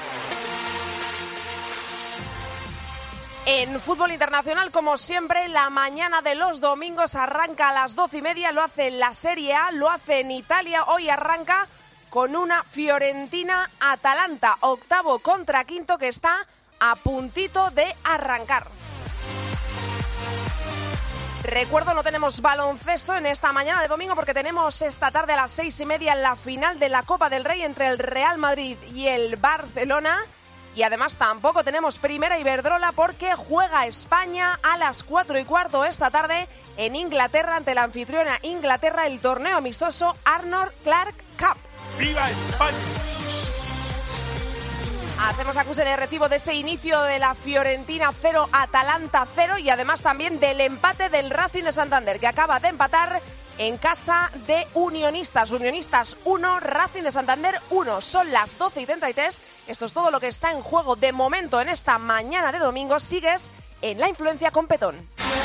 En fútbol internacional, como siempre, la mañana de los domingos arranca a las 12:30, lo hace en la Serie A, lo hace en Italia, hoy arranca con una Fiorentina-Atalanta, octavo contra quinto, que está a puntito de arrancar. Recuerdo, no tenemos baloncesto en esta mañana de domingo porque tenemos esta tarde a las 6:30 la final de la Copa del Rey entre el Real Madrid y el Barcelona. Y además tampoco tenemos Primera Iberdrola porque juega España a las 4:15 esta tarde en Inglaterra ante la anfitriona Inglaterra, el torneo amistoso Arnold Clark Cup. ¡Viva España! Hacemos acuse de recibo de ese inicio de la Fiorentina 0, Atalanta 0 y además también del empate del Racing de Santander, que acaba de empatar en casa de Unionistas. Unionistas 1, Racing de Santander 1. Son las 12:33. Esto es todo lo que está en juego de momento en esta mañana de domingo. Sigues en La Influencia con Petón.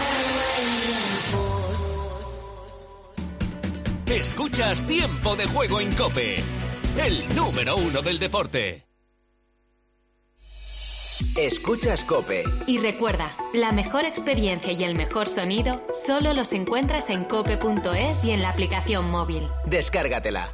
Escuchas Tiempo de Juego en COPE, el número 1 del deporte. Escuchas COPE. Y recuerda, la mejor experiencia y el mejor sonido solo los encuentras en cope.es y en la aplicación móvil. Descárgatela.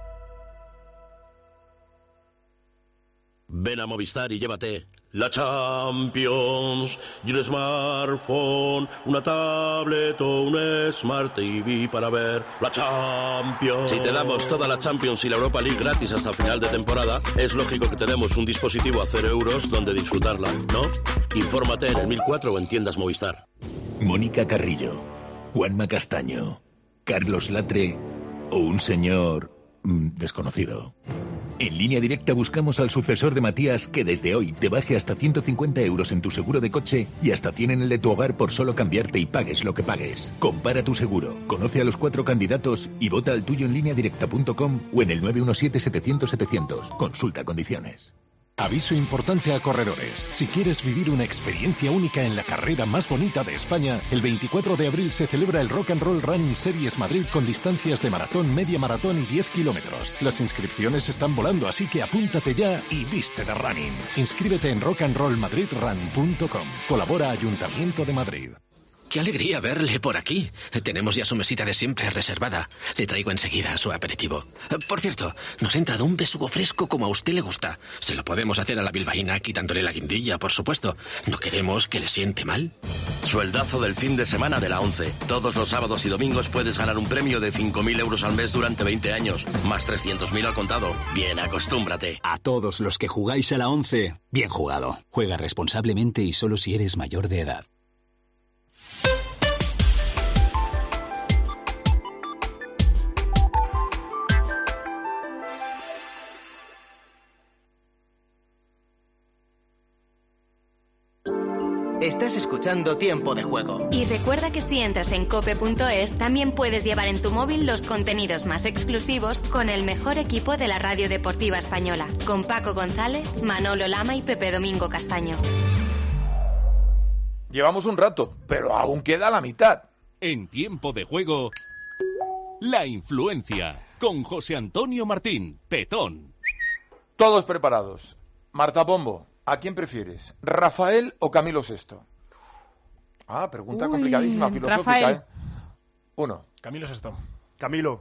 Ven a Movistar y llévate la Champions y un smartphone, una tablet o un Smart TV para ver la Champions. Si te damos toda la Champions y la Europa League gratis hasta final de temporada, es lógico que te demos un dispositivo a 0 euros donde disfrutarla, ¿no? Infórmate en el 1004 o en tiendas Movistar. Mónica Carrillo, Juanma Castaño, Carlos Latre o un señor desconocido. En Línea Directa buscamos al sucesor de Matías que desde hoy te baje hasta 150 euros en tu seguro de coche y hasta 100 en el de tu hogar por solo cambiarte y pagues lo que pagues. Compara tu seguro, conoce a los 4 candidatos y vota al tuyo en lineadirecta.com o en el 917-700-700. Consulta condiciones. Aviso importante a corredores. Si quieres vivir una experiencia única en la carrera más bonita de España, el 24 de abril se celebra el Rock and Roll Running Series Madrid con distancias de maratón, media maratón y 10 kilómetros. Las inscripciones están volando, así que apúntate ya y viste de running. Inscríbete en rockandrollmadridrun.com. Colabora Ayuntamiento de Madrid. ¡Qué alegría verle por aquí! Tenemos ya su mesita de siempre reservada. Le traigo enseguida su aperitivo. Por cierto, nos ha entrado un besugo fresco como a usted le gusta. Se lo podemos hacer a la bilbaína quitándole la guindilla, por supuesto. No queremos que le siente mal. Sueldazo del fin de semana de la 11. Todos los sábados y domingos puedes ganar un premio de 5.000 euros al mes durante 20 años, más 300.000 al contado. Bien, acostúmbrate. A todos los que jugáis a la 11, bien jugado. Juega responsablemente y solo si eres mayor de edad. Estás escuchando Tiempo de Juego. Y recuerda que si entras en cope.es también puedes llevar en tu móvil los contenidos más exclusivos con el mejor equipo de la radio deportiva española, con Paco González, Manolo Lama y Pepe Domingo Castaño. Llevamos un rato, pero aún queda la mitad. En Tiempo de Juego, La Influencia, con José Antonio Martín, Petón. Todos preparados. Marta Pombo, ¿a quién prefieres? ¿Rafael o Camilo VI? Ah, pregunta complicadísima, filosófica, Rafael. ¿eh? Uno. Camilo VI. Camilo.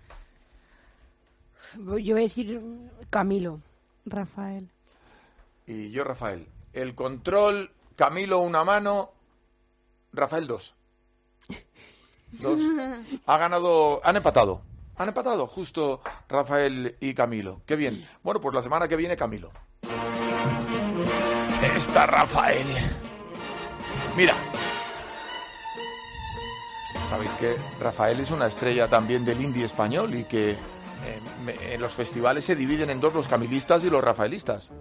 Yo voy a decir Camilo. Rafael. Y yo, Rafael. El control, Camilo una mano, Rafael 2. 2. Ha ganado, han empatado. Han empatado justo Rafael y Camilo. Qué bien. Bueno, pues la semana que viene Camilo. Está Rafael. Mira. Sabéis que Rafael es una estrella también del indie español y que en los festivales se dividen en dos, los camilistas y los rafaelistas.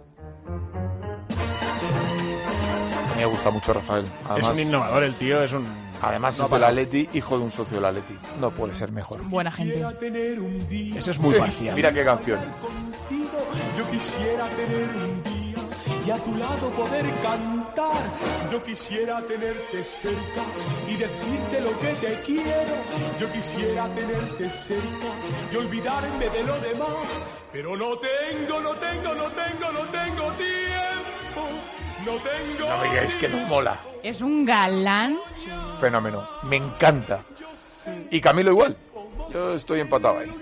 A mí me gusta mucho Rafael. Además, es un innovador el tío, es un... Además no es del Atleti, hijo de un socio del Atleti. No puede ser mejor. Buena gente. Eso es muy parcial. Mira qué canción. Yo quisiera tener un día y a tu lado poder cantar. Yo quisiera tenerte cerca y decirte lo que te quiero. Yo quisiera tenerte cerca y olvidarme de lo demás. Pero no tengo tiempo. No tengo. No me digáis que no mola. Es un galán. Fenómeno. Me encanta. Y Camilo igual. Yo estoy empatado ahí.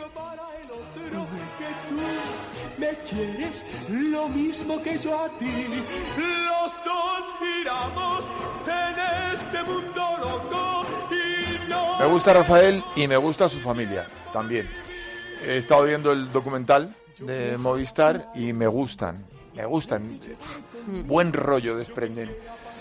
Me quieres lo mismo que yo a ti. Los dos giramos en este mundo loco y no. Me gusta Rafael y me gusta su familia también. He estado viendo el documental de Movistar y me gustan. Buen rollo desprenden.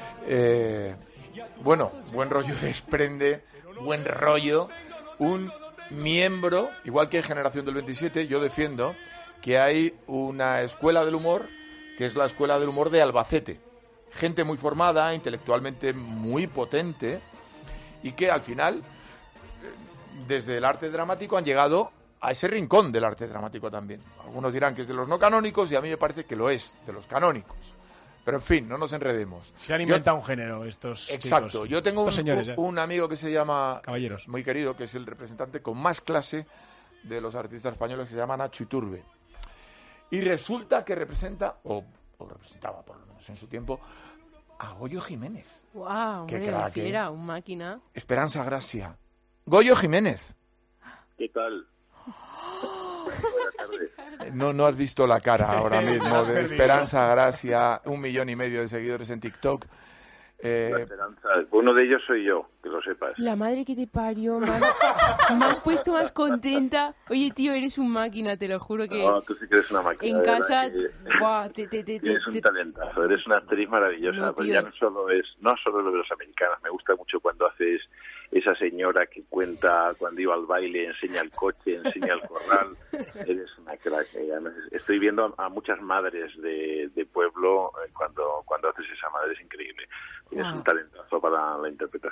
Buen rollo desprende. Buen rollo. Un miembro, igual que Generación del 27, yo defiendo que hay una escuela del humor, que es la Escuela del Humor de Albacete. Gente muy formada, intelectualmente muy potente, y que al final, desde el arte dramático, han llegado a ese rincón del arte dramático también. Algunos dirán que es de los no canónicos, y a mí me parece que lo es, de los canónicos. Pero en fin, no nos enredemos. Se han inventado un género estos Exacto. chicos. Yo tengo Señores, un amigo que se llama... Caballeros. Muy querido, que es el representante con más clase de los artistas españoles, que se llama Nacho Iturbe. Y resulta que representa, o representaba por lo menos en su tiempo, a Goyo Jiménez. ¡Wow! Qué Hombre, crack, fiera, un máquina. Esperanza Gracia. Goyo Jiménez. ¿Qué tal? Buenas tardes. No has visto la cara ahora mismo Has de perdido. Esperanza Gracia, 1,5 millones de seguidores en TikTok. La esperanza. Uno de ellos soy yo, que lo sepas. La madre que te parió, me has puesto más contenta. Oye, tío, eres un máquina, te lo juro que... No, tú sí que eres una máquina. En de verdad casa, que buah, tienes un talentazo, eres una actriz maravillosa. No, Pero tío. ya no solo lo de los americanos, me gusta mucho cuando haces esa señora que cuenta cuando iba al baile, enseña el coche, enseña el corral. Eres una crack. Además, estoy viendo a muchas madres de pueblo cuando haces esa madre, es increíble. Tienes un talentazo para la interpretación.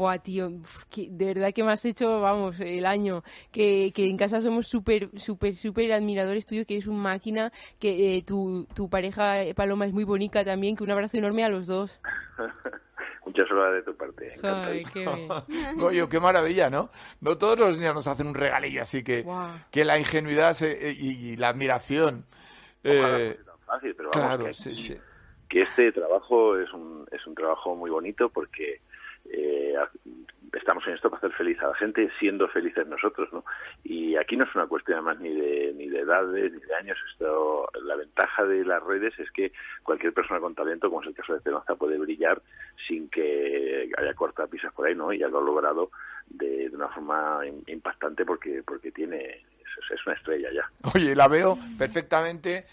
Buah, tío, de verdad que me has hecho, vamos, el año. Que en casa somos súper admiradores tuyos, que eres un máquina, que tu pareja Paloma es muy bonita también, que un abrazo enorme a los dos. Muchas horas de tu parte. Ay, qué bien. Goyo, qué maravilla, ¿no? No todos los niños nos hacen un regalillo así que la ingenuidad y la admiración. Ojalá no sea tan fácil, pero vamos, claro, que, sí. Que este trabajo es un trabajo muy bonito porque estamos en esto para hacer feliz a la gente, siendo felices nosotros, ¿no? Y aquí no es una cuestión además ni de edades ni de años. La ventaja de las redes es que cualquier persona con talento, como es el caso de Esperanza, puede brillar sin que haya cortapisas por ahí, ¿no? Y ya lo ha logrado de una forma impactante porque es una estrella ya. Oye, la veo perfectamente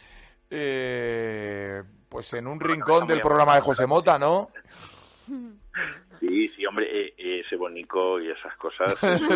pues en un rincón del programa de José Mota, ¿no? Sí, hombre, ese bonico y esas cosas.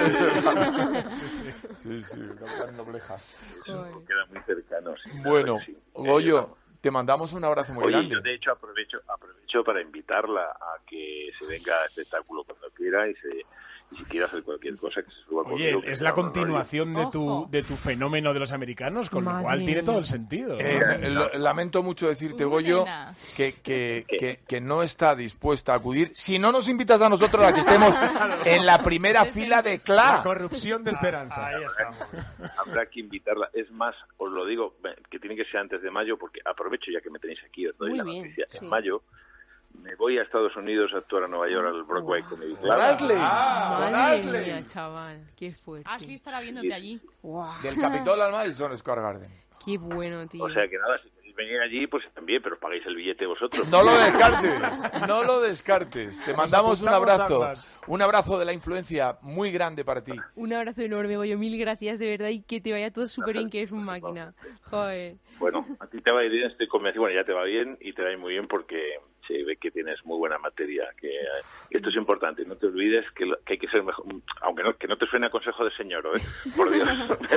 Sí, las noblejas. Queda muy cercano. Sí, bueno, sí. Goyo, te mandamos un abrazo muy grande. Yo de hecho aprovecho para invitarla a que se venga a espectáculo cuando quiera y si quiere hacer cualquier cosa que se suba conmigo. Oye, es la continuación de tu fenómeno de los americanos, con lo cual tiene todo el sentido. Lamento mucho decirte, Goyo, que no está dispuesta a acudir. Si no nos invitas a nosotros a que estemos en la primera fila de CLA. La corrupción de Esperanza. Ahí estamos. Habrá que invitarla. Es más, os lo digo, que tiene que ser antes de mayo, porque aprovecho ya que me tenéis aquí, os doy muy la bien, noticia. sí. En mayo me voy a Estados Unidos a actuar a Nueva York al Broadway Comedy Club. Madre mía, chaval, qué fuerte. Ashley estará viéndote allí. Del Capitol al Madison Square Garden. Qué bueno, tío. O sea que nada, si queréis venir allí, pues también, pero pagáis el billete vosotros. No lo descartes. Te mandamos un abrazo. Un abrazo de la influencia muy grande para ti. Un abrazo enorme, Goyo. 1000 gracias, de verdad, y que te vaya todo súper bien, que eres una máquina. Joder. Bueno, a ti te va a ir bien, estoy convencido. Bueno, ya te va bien y te va a ir muy bien porque se ve que tienes muy buena materia. Que esto es importante. No te olvides que hay que ser mejor, aunque que no te suene a consejo de señor, por Dios.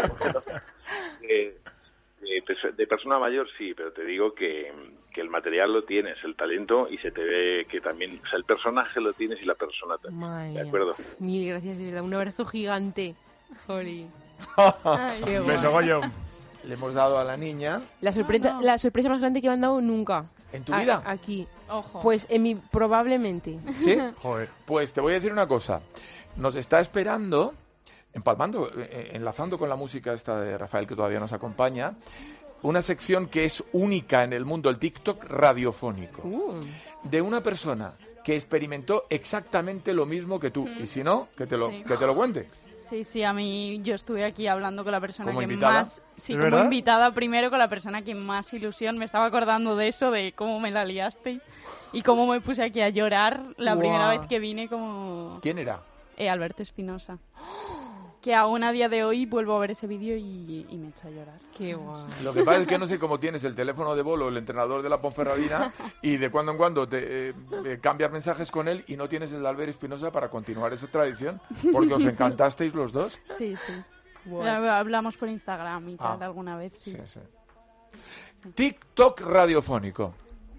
De persona mayor sí, pero te digo que el material lo tienes, el talento, y se te ve que también, o sea, el personaje lo tienes y la persona también. Madre ¿De acuerdo? 1000 gracias, de verdad. Un abrazo gigante. Jolín. Un beso, Goyo. Le hemos dado a la niña. La sorpresa más grande que me han dado nunca. ¿En tu vida? Aquí. Ojo. Pues probablemente. ¿Sí? Joder. Pues te voy a decir una cosa. Nos está esperando, empalmando, enlazando con la música esta de Rafael, que todavía nos acompaña, una sección que es única en el mundo, el TikTok radiofónico, de una persona que experimentó exactamente lo mismo que tú. Y si no, que te lo cuente. Sí, a mí yo estuve aquí hablando con la persona ¿Como que invitada? más... Sí, ¿Es como verdad? invitada primero, con la persona que más ilusión. Me estaba acordando de eso, de cómo me la liasteis y cómo me puse aquí a llorar la primera vez que vine como... ¿Quién era? Alberto Espinosa. Que aún a día de hoy vuelvo a ver ese vídeo y me echo a llorar. Qué guay. Lo que pasa es que no sé cómo tienes el teléfono de Bolo, el entrenador de la Ponferradina, y de cuando en cuando te cambias mensajes con él y no tienes el de Albert Espinosa para continuar esa tradición, porque os encantasteis los dos. Sí. Guay. Hablamos por Instagram y tal alguna vez, sí. TikTok radiofónico.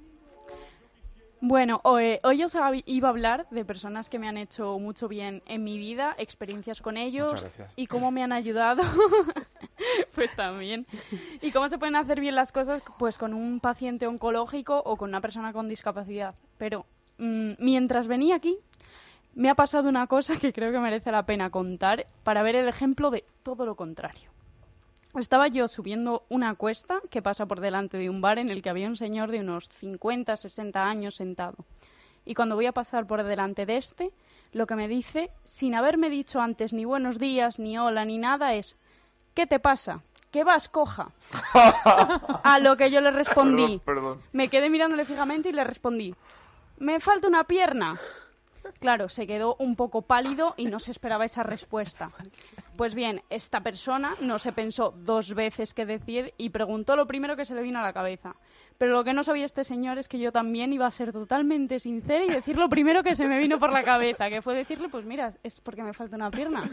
Bueno, hoy os iba a hablar de personas que me han hecho mucho bien en mi vida, experiencias con ellos. Muchas gracias. Y cómo me han ayudado, pues también. Y cómo se pueden hacer bien las cosas pues con un paciente oncológico o con una persona con discapacidad. Pero mientras venía aquí, me ha pasado una cosa que creo que merece la pena contar para ver el ejemplo de todo lo contrario. Estaba yo subiendo una cuesta que pasa por delante de un bar en el que había un señor de unos 50, 60 años sentado. Y cuando voy a pasar por delante de lo que me dice, sin haberme dicho antes ni buenos días, ni hola, ni nada, es ¿qué te pasa? ¿Qué vas coja? A lo que yo le respondí. Perdón. Me quedé mirándole fijamente y le respondí, me falta una pierna. Claro, se quedó un poco pálido y no se esperaba esa respuesta. Pues bien, esta persona no se pensó 2 veces qué decir y preguntó lo primero que se le vino a la cabeza. Pero lo que no sabía este señor es que yo también iba a ser totalmente sincera y decir lo primero que se me vino por la cabeza, que fue decirle, pues mira, es porque me falta una pierna.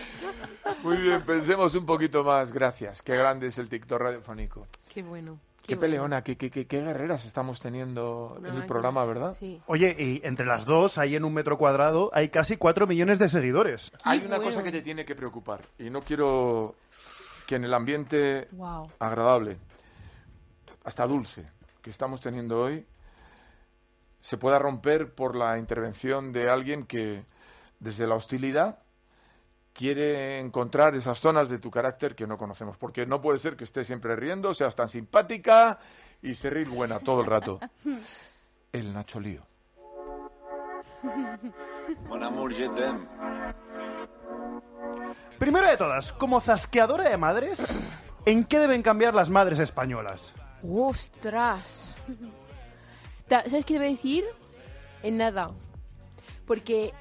Muy bien, pensemos un poquito más. Gracias. Qué grande es el TikTok radiofónico. Qué bueno. Qué peleona, qué guerreras estamos teniendo en el programa, ¿verdad? Sí. Oye, y entre las dos, ahí en 1 metro cuadrado, hay casi 4 millones de seguidores. Hay una cosa que te tiene que preocupar, y no quiero que en el ambiente agradable, hasta dulce, que estamos teniendo hoy, se pueda romper por la intervención de alguien que, desde la hostilidad, quiere encontrar esas zonas de tu carácter que no conocemos. Porque no puede ser que estés siempre riendo, seas tan simpática y se ríe buena todo el rato. El Nacho Lío. Mon amour, je t'aime. Primero de todas, como zasqueadora de madres, ¿en qué deben cambiar las madres españolas? ¡Ostras! ¿Sabes qué te voy a decir? En nada. Porque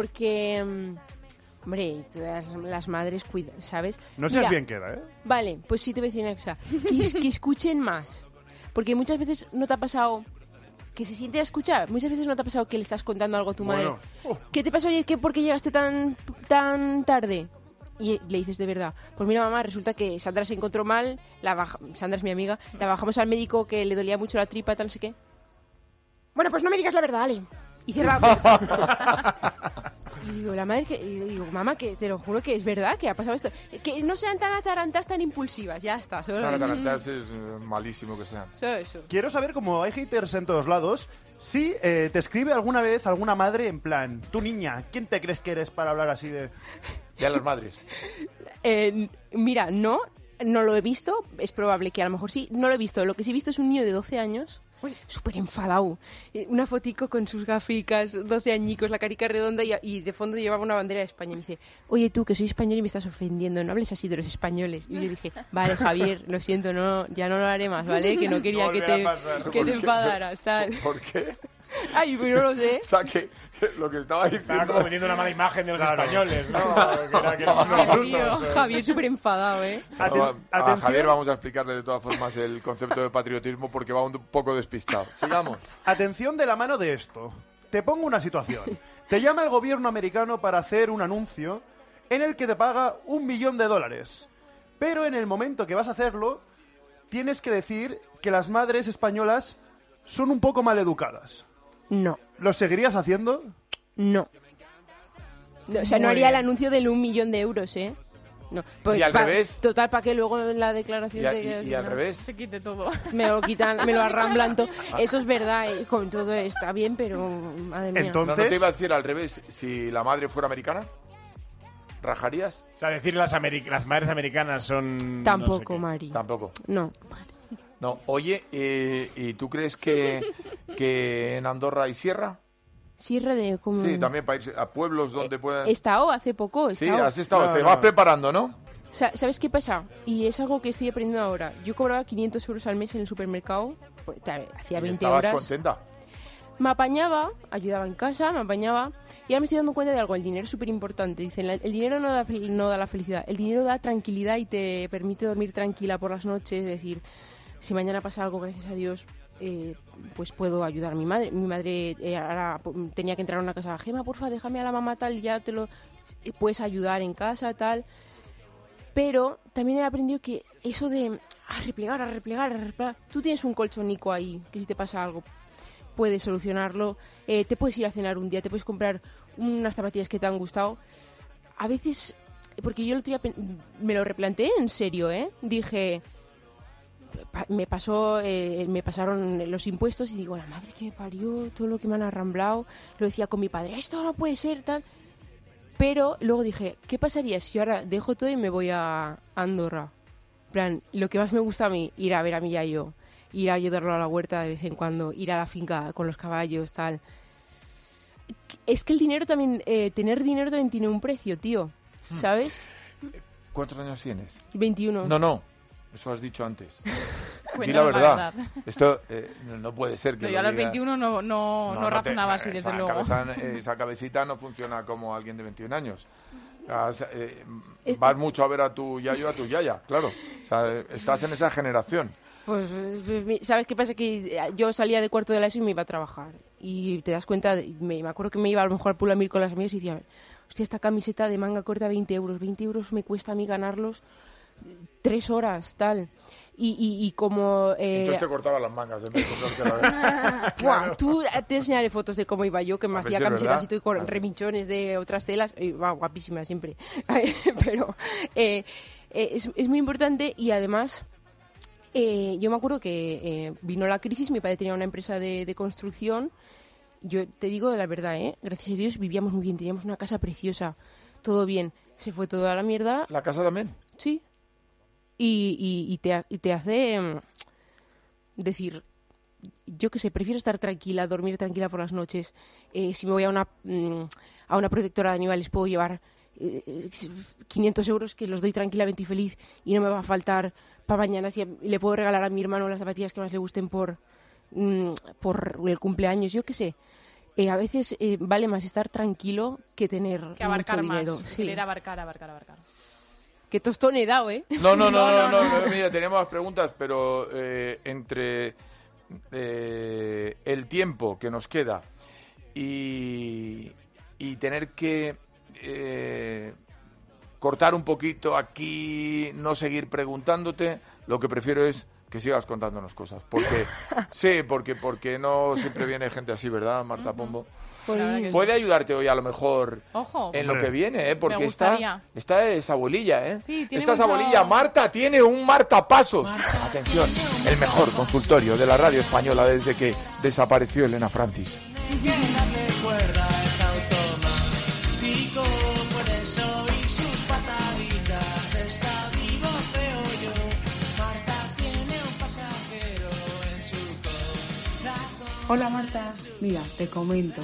hombre, las madres cuidan, ¿sabes? No seas bien queda, ¿eh? Vale, pues sí te voy a decir una cosa. Que escuchen más. Porque muchas veces no te ha pasado que se siente a escuchar. Muchas veces no te ha pasado que le estás contando algo a tu madre. ¿Qué te pasó ayer? ¿Por qué llegaste tan tarde? Y le dices de verdad, pues mira mamá, resulta que Sandra se encontró mal, Sandra es mi amiga, la bajamos al médico que le dolía mucho la tripa, tal, no sé qué. Bueno, pues no me digas la verdad, Ale. Y cierra la puerta. Y digo, mamá, que te lo juro que es verdad, que ha pasado esto. Que no sean tan atarantas, tan impulsivas, ya está. Solo atarantas es malísimo que sean. Solo eso. Quiero saber, como hay haters en todos lados, si te escribe alguna vez alguna madre en plan, tú niña, ¿quién te crees que eres para hablar así de a las madres? Mira, no lo he visto, es probable que a lo mejor sí, no lo he visto. Lo que sí he visto es un niño de 12 años, súper enfadado, una fotico con sus gaficas, 12 añicos, la carica redonda y de fondo llevaba una bandera de España y me dice, oye tú, que soy español y me estás ofendiendo, no hables así de los españoles. Y yo dije, vale Javier, lo siento, ya no lo haré más, ¿vale? Que no quería que te enfadaras, tal. ¿Por qué? Ay, pues no lo sé. O sea, que lo que estaba diciendo... Estaba como vendiendo una mala imagen de los españoles, ¿no? Javier súper enfadado, ¿eh? A Javier vamos a explicarle de todas formas el concepto de patriotismo porque va un poco despistado. Sigamos. Atención de la mano de esto. Te pongo una situación. Te llama el gobierno americano para hacer un anuncio en el que te paga $1 millón. Pero en el momento que vas a hacerlo, tienes que decir que las madres españolas son un poco maleducadas. No. ¿Lo seguirías haciendo? No. O sea, no haría el anuncio del $1 millón, ¿eh? No. Pues ¿Y al revés? Total, para que luego en la declaración y al revés se quite todo. Me lo quitan, me lo arramblan todo. Eso es verdad, con todo está bien, pero madre mía. Entonces, ¿No te iba a decir al revés? Si la madre fuera americana, ¿rajarías? O sea, decir las madres americanas son... Tampoco, no sé Mari. Tampoco. No, oye, ¿y tú crees que en Andorra hay sierra? ¿Sierra de cómo? Sí, también para ir a pueblos donde puedan... He estado hace poco. Sí, has estado, te vas preparando, ¿no? ¿Sabes qué pasa? Y es algo que estoy aprendiendo ahora. Yo cobraba 500 euros al mes en el supermercado, hacía 20 horas. ¿Estabas contenta? Me apañaba, ayudaba en casa, me apañaba. Y ahora me estoy dando cuenta de algo, el dinero es súper importante. Dicen, el dinero no da la felicidad, el dinero da tranquilidad y te permite dormir tranquila por las noches, es decir... Si mañana pasa algo, gracias a Dios, pues puedo ayudar a mi madre. Mi madre ahora tenía que entrar a una casa. Gema, porfa, déjame a la mamá tal, ya te lo... Puedes ayudar en casa, tal. Pero también he aprendido que eso de replegar. Tú tienes un colchonico ahí, que si te pasa algo, puedes solucionarlo. Te puedes ir a cenar un día, te puedes comprar unas zapatillas que te han gustado. A veces, porque yo el otro día me lo replanteé en serio, dije... Me pasaron los impuestos y digo, la madre que me parió, todo lo que me han arramblado. Lo decía con mi padre, esto no puede ser, tal. Pero luego dije, ¿qué pasaría si yo ahora dejo todo y me voy a Andorra? En plan, lo que más me gusta a mí, ir a ver a mi yayo, ir a ayudarlo a la huerta de vez en cuando, ir a la finca con los caballos, tal. Es que el dinero también, tener dinero también tiene un precio, tío, ¿sabes? ¿Cuántos años tienes? 21. No. Eso has dicho antes. Bueno, Di la verdad. Esto no puede ser que... Yo a los 21 no razonaba así, desde luego. Esa cabecita no funciona como alguien de 21 años. Vas mucho a ver a tu yayo, a tu yaya, claro. O sea, estás en esa generación. Pues, ¿sabes qué pasa? Que yo salía de cuarto de la ESO y me iba a trabajar. Y te das cuenta, me acuerdo que me iba a lo mejor al Pull&Bear con las amigas y decía, hostia, esta camiseta de manga corta, 20 euros. 20 euros me cuesta a mí ganarlos 3 horas, tal. Y como... Entonces te cortaba las mangas en vez de comprarte la Claro. Tú te enseñaré fotos de cómo iba yo, que me hacía sí, camisetas ¿verdad? y todo, y con reminchones de otras telas. Y, guapísima siempre. Pero es muy importante y además... yo me acuerdo que vino la crisis, mi padre tenía una empresa de construcción. Yo te digo de la verdad, gracias a Dios vivíamos muy bien, teníamos una casa preciosa, todo bien. Se fue todo a la mierda. ¿La casa también? Sí. Y te hace decir, yo qué sé, prefiero estar tranquila, dormir tranquila por las noches. Si me voy a una protectora de animales puedo llevar 500 euros que los doy tranquilamente y feliz y no me va a faltar para mañana. Y le puedo regalar a mi hermano las zapatillas que más le gusten por el cumpleaños, yo qué sé. A veces vale más estar tranquilo que tener que abarcar mucho dinero. más, Sí. querer abarcar. Qué tostón he dado, ¿eh? No, mira, tenemos más preguntas, pero entre el tiempo que nos queda y tener que cortar un poquito aquí, no seguir preguntándote, lo que prefiero es que sigas contándonos cosas. Porque sí, porque no siempre viene gente así, ¿verdad, Marta Pombo? Puede ayudarte hoy a lo mejor en lo que viene, porque esta es abuelilla, Sí, esta es abuelilla. Marta tiene un martapasos. Atención, el mejor consultorio de la radio española desde que desapareció Elena Francis. Hola Marta, mira, te comento.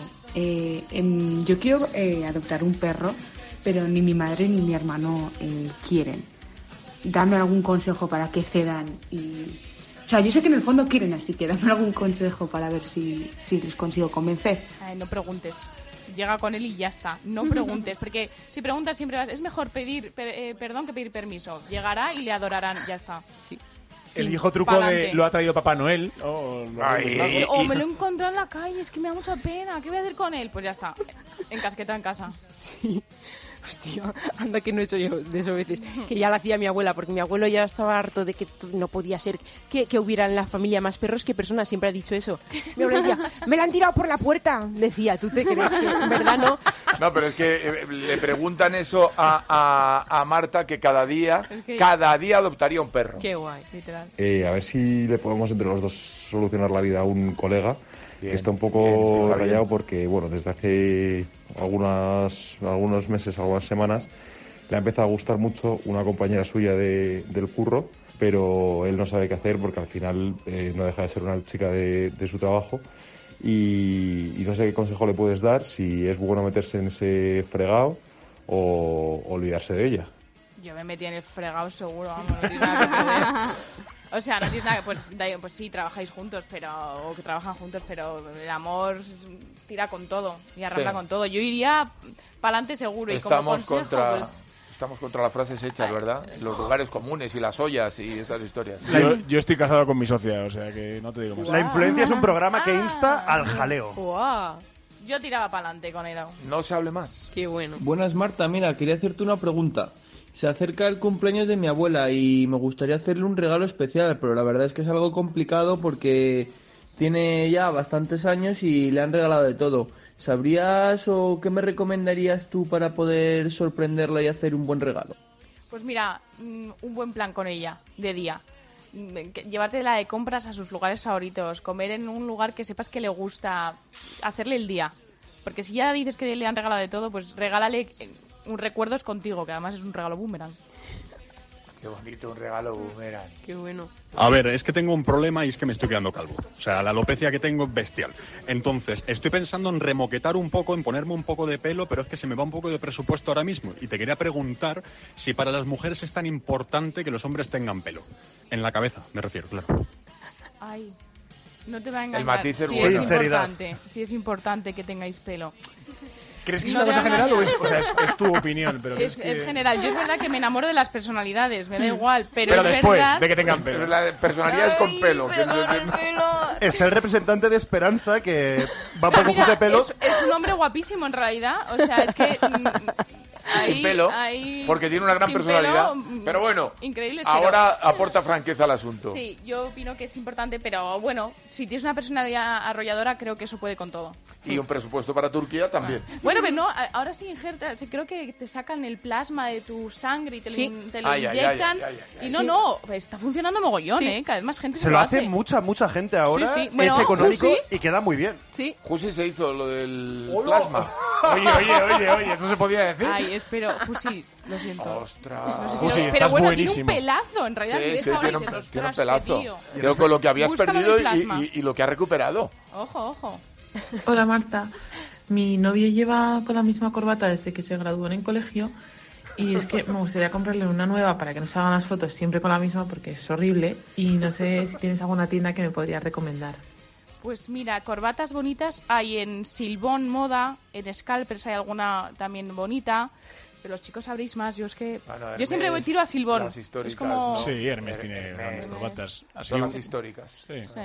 Yo quiero adoptar un perro, pero ni mi madre ni mi hermano quieren. Dame algún consejo para que cedan y... O sea, yo sé que en el fondo quieren, así que dame algún consejo para ver si les consigo convencer. Ay, no preguntes. Llega con él y ya está. No preguntes, porque si preguntas siempre es mejor pedir perdón que pedir permiso. Llegará y le adorarán, ya está. Sí. El viejo truco de lo ha traído Papá Noel. O me lo he encontrado en la calle, es que me da mucha pena. ¿Qué voy a hacer con él? Pues ya está, encasquetado en casa. Sí. Hostia, anda que no he hecho yo de eso veces. Que ya lo hacía mi abuela, porque mi abuelo ya estaba harto de que no podía ser que hubiera en la familia más perros que personas. Siempre ha dicho eso. Mi abuela decía, me la han tirado por la puerta. Decía, ¿tú te crees que en verdad no? No, pero es que le preguntan eso a Marta, que cada día adoptaría un perro. Qué guay, literal. A ver si le podemos entre los dos solucionar la vida a un colega que está un poco rayado porque, bueno, desde hace algunos meses, algunas semanas, le ha empezado a gustar mucho una compañera suya del curro, pero él no sabe qué hacer porque al final no deja de ser una chica de su trabajo y no sé qué consejo le puedes dar, si es bueno meterse en ese fregado o olvidarse de ella. Yo me metí en el fregado seguro, vamos, no tiene nada que perder. O sea, no tienes nada que... Pues sí, trabajáis juntos, o que trabajan juntos, pero el amor tira con todo y arranca con todo. Yo iría para adelante seguro y como consejo, Estamos contra las frases hechas, ¿verdad? Los lugares comunes y las ollas y esas historias. Yo estoy casado con mi socia, o sea que no te digo más. La influencia es un programa que insta al jaleo. Wow. Yo tiraba para adelante con él. No se hable más. Qué bueno. Buenas, Marta. Mira, quería hacerte una pregunta. Se acerca el cumpleaños de mi abuela y me gustaría hacerle un regalo especial, pero la verdad es que es algo complicado porque tiene ya bastantes años y le han regalado de todo. ¿Sabrías o qué me recomendarías tú para poder sorprenderla y hacer un buen regalo? Pues mira, un buen plan con ella, de día. Llevártela de compras a sus lugares favoritos, comer en un lugar que sepas que le gusta, hacerle el día. Porque si ya dices que le han regalado de todo, pues regálale un recuerdo es contigo, que además es un regalo boomerang. Qué bonito, un regalo boomerang. Qué bueno. A ver, es que tengo un problema y es que me estoy quedando calvo. O sea, la alopecia que tengo es bestial. Entonces, estoy pensando en remoquetar un poco, en ponerme un poco de pelo, pero es que se me va un poco de presupuesto ahora mismo. Y te quería preguntar si para las mujeres es tan importante que los hombres tengan pelo. En la cabeza, me refiero, claro. Ay, no te va a engañar. El matiz es sí, bueno. Sí es importante que tengáis pelo. ¿Crees que es una cosa general o es tu opinión? Pero es general. Yo es verdad que me enamoro de las personalidades, me da igual, pero es después verdad... de que tengan pelo. La personalidad es con pelo. Está el representante de Esperanza que va por conjunto de pelos. Es un hombre guapísimo en realidad. O sea, es que sin pelo, porque tiene una gran personalidad. Pero bueno, ahora aporta franqueza al asunto. Sí, yo opino que es importante, pero bueno, si tienes una personalidad arrolladora, creo que eso puede con todo. Y un presupuesto para Turquía también. Bueno, pero no, ahora sí injertas, creo que te sacan el plasma de tu sangre y te lo inyectan. Y no, está funcionando mogollón, cada vez más gente se lo hace mucha gente ahora, bueno, es económico y queda muy bien. Sí. Jusi se hizo lo del plasma. Oye, ¿eso se podía decir? Ay, espero, Jusi, lo siento. Ostras. Jusi, pero bueno, buenísimo. Tiene un pelazo, en realidad. Sí, tiene un pelazo. Creo con lo que habías perdido y lo que has recuperado. Ojo. Hola, Marta. Mi novio lleva con la misma corbata desde que se graduó en el colegio y es que me gustaría comprarle una nueva para que no se hagan las fotos siempre con la misma porque es horrible y no sé si tienes alguna tienda que me podrías recomendar. Pues mira, corbatas bonitas hay en Silbón Moda, en Scalpers hay alguna también bonita, pero los chicos sabréis más. Yo es que yo siempre voy tiro a Silbón. Las históricas, es como... Sí, Hermes tiene grandes corbatas. Son las históricas.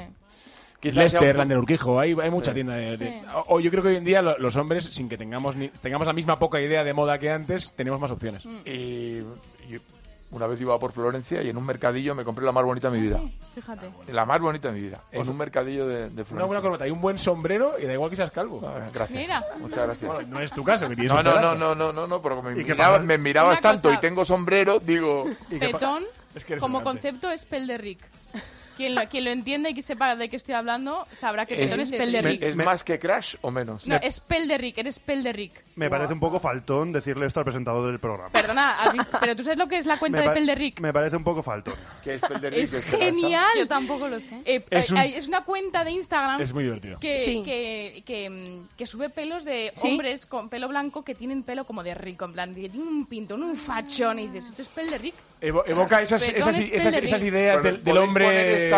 Sí. Lester, Lander Urquijo, hay mucha tienda o yo creo que hoy en día los hombres, sin que tengamos la misma poca idea de moda que antes, tenemos más opciones. Y una vez iba por Florencia y en un mercadillo me compré la más bonita de mi vida. Fíjate. La más bonita de mi vida. En un mercadillo de Florencia. Una buena corbata y un buen sombrero y da igual que seas calvo. Gracias. Mira. Muchas gracias. Bueno, no es tu caso, que tienes No, pero me mirabas tanto y tengo sombrero, digo... Petón, como concepto, es Pelderric. Quien lo entienda y que sepa de qué estoy hablando sabrá que Petón es Pelderric. ¿Es más que Crash o menos? No, es Pelderric, eres Pelderric. Me parece un poco faltón decirle esto al presentador del programa. Perdona, pero ¿tú sabes lo que es la cuenta de Pelderric? Me parece un poco faltón. ¿Qué es Pelderric? Es genial. Yo tampoco lo sé. Es una cuenta de Instagram. Es muy divertido. Que sube pelos de hombres con pelo blanco que tienen pelo como de rico, en plan, que tienen un pintón, un fachón, y dices, esto es Pelderric. Evoca esas ideas del hombre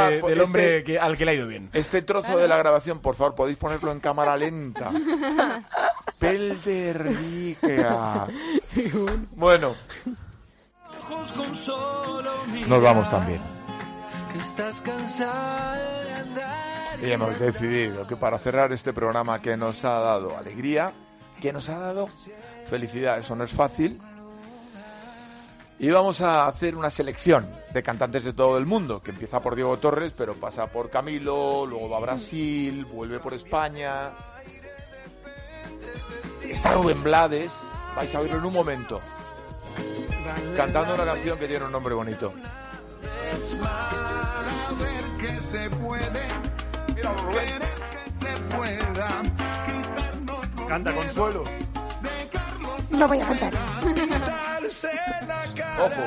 al que le ha ido bien. Este trozo de la grabación, por favor, podéis ponerlo en cámara lenta. Pelderrica. Bueno, nos vamos también. Y hemos decidido que para cerrar este programa que nos ha dado alegría, que nos ha dado felicidad, eso no es fácil, y vamos a hacer una selección de cantantes de todo el mundo, que empieza por Diego Torres, pero pasa por Camilo, luego va a Brasil, vuelve por España. Está Rubén Blades, vais a oírlo en un momento, cantando una canción que tiene un nombre bonito. Mira, Rubén. Canta, Consuelo. No voy a cantar. Ojo.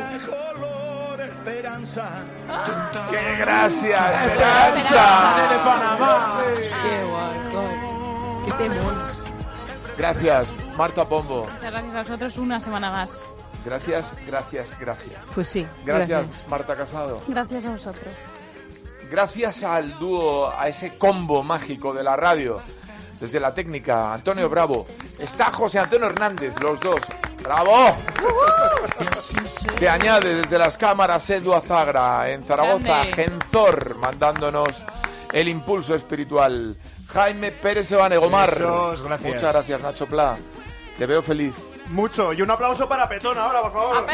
¡Qué gracia, Esperanza! ¡De Panamá! ¡Qué guay! ¡Qué temón! Gracias, Marta Pombo. Muchas gracias a vosotros, una semana más. Gracias. Pues sí. Gracias, Marta Casado. Gracias a vosotros. Gracias al dúo, a ese combo mágico de la radio. Desde la técnica, Antonio Bravo. Está José Antonio Hernández, los dos. ¡Bravo! Se añade desde las cámaras Edu Azagra en Zaragoza, Genzor, mandándonos el impulso espiritual. Jaime Pérez Evanegomar. Gracias. Muchas gracias, Nacho Pla. Te veo feliz. Mucho. Y un aplauso para Petón ahora, por favor.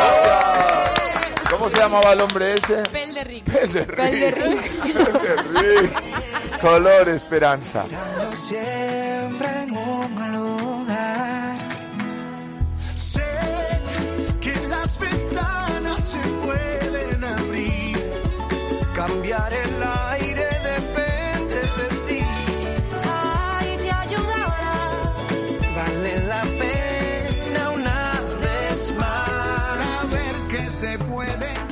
¿Cómo se llamaba el hombre ese? Pelderric. Color Esperanza. Siempre en un lugar. Sé que las ventanas se pueden abrir. Cambiar el aire depende de ti. Ay, te ayudará. Vale la pena una vez más. Saber que se puede.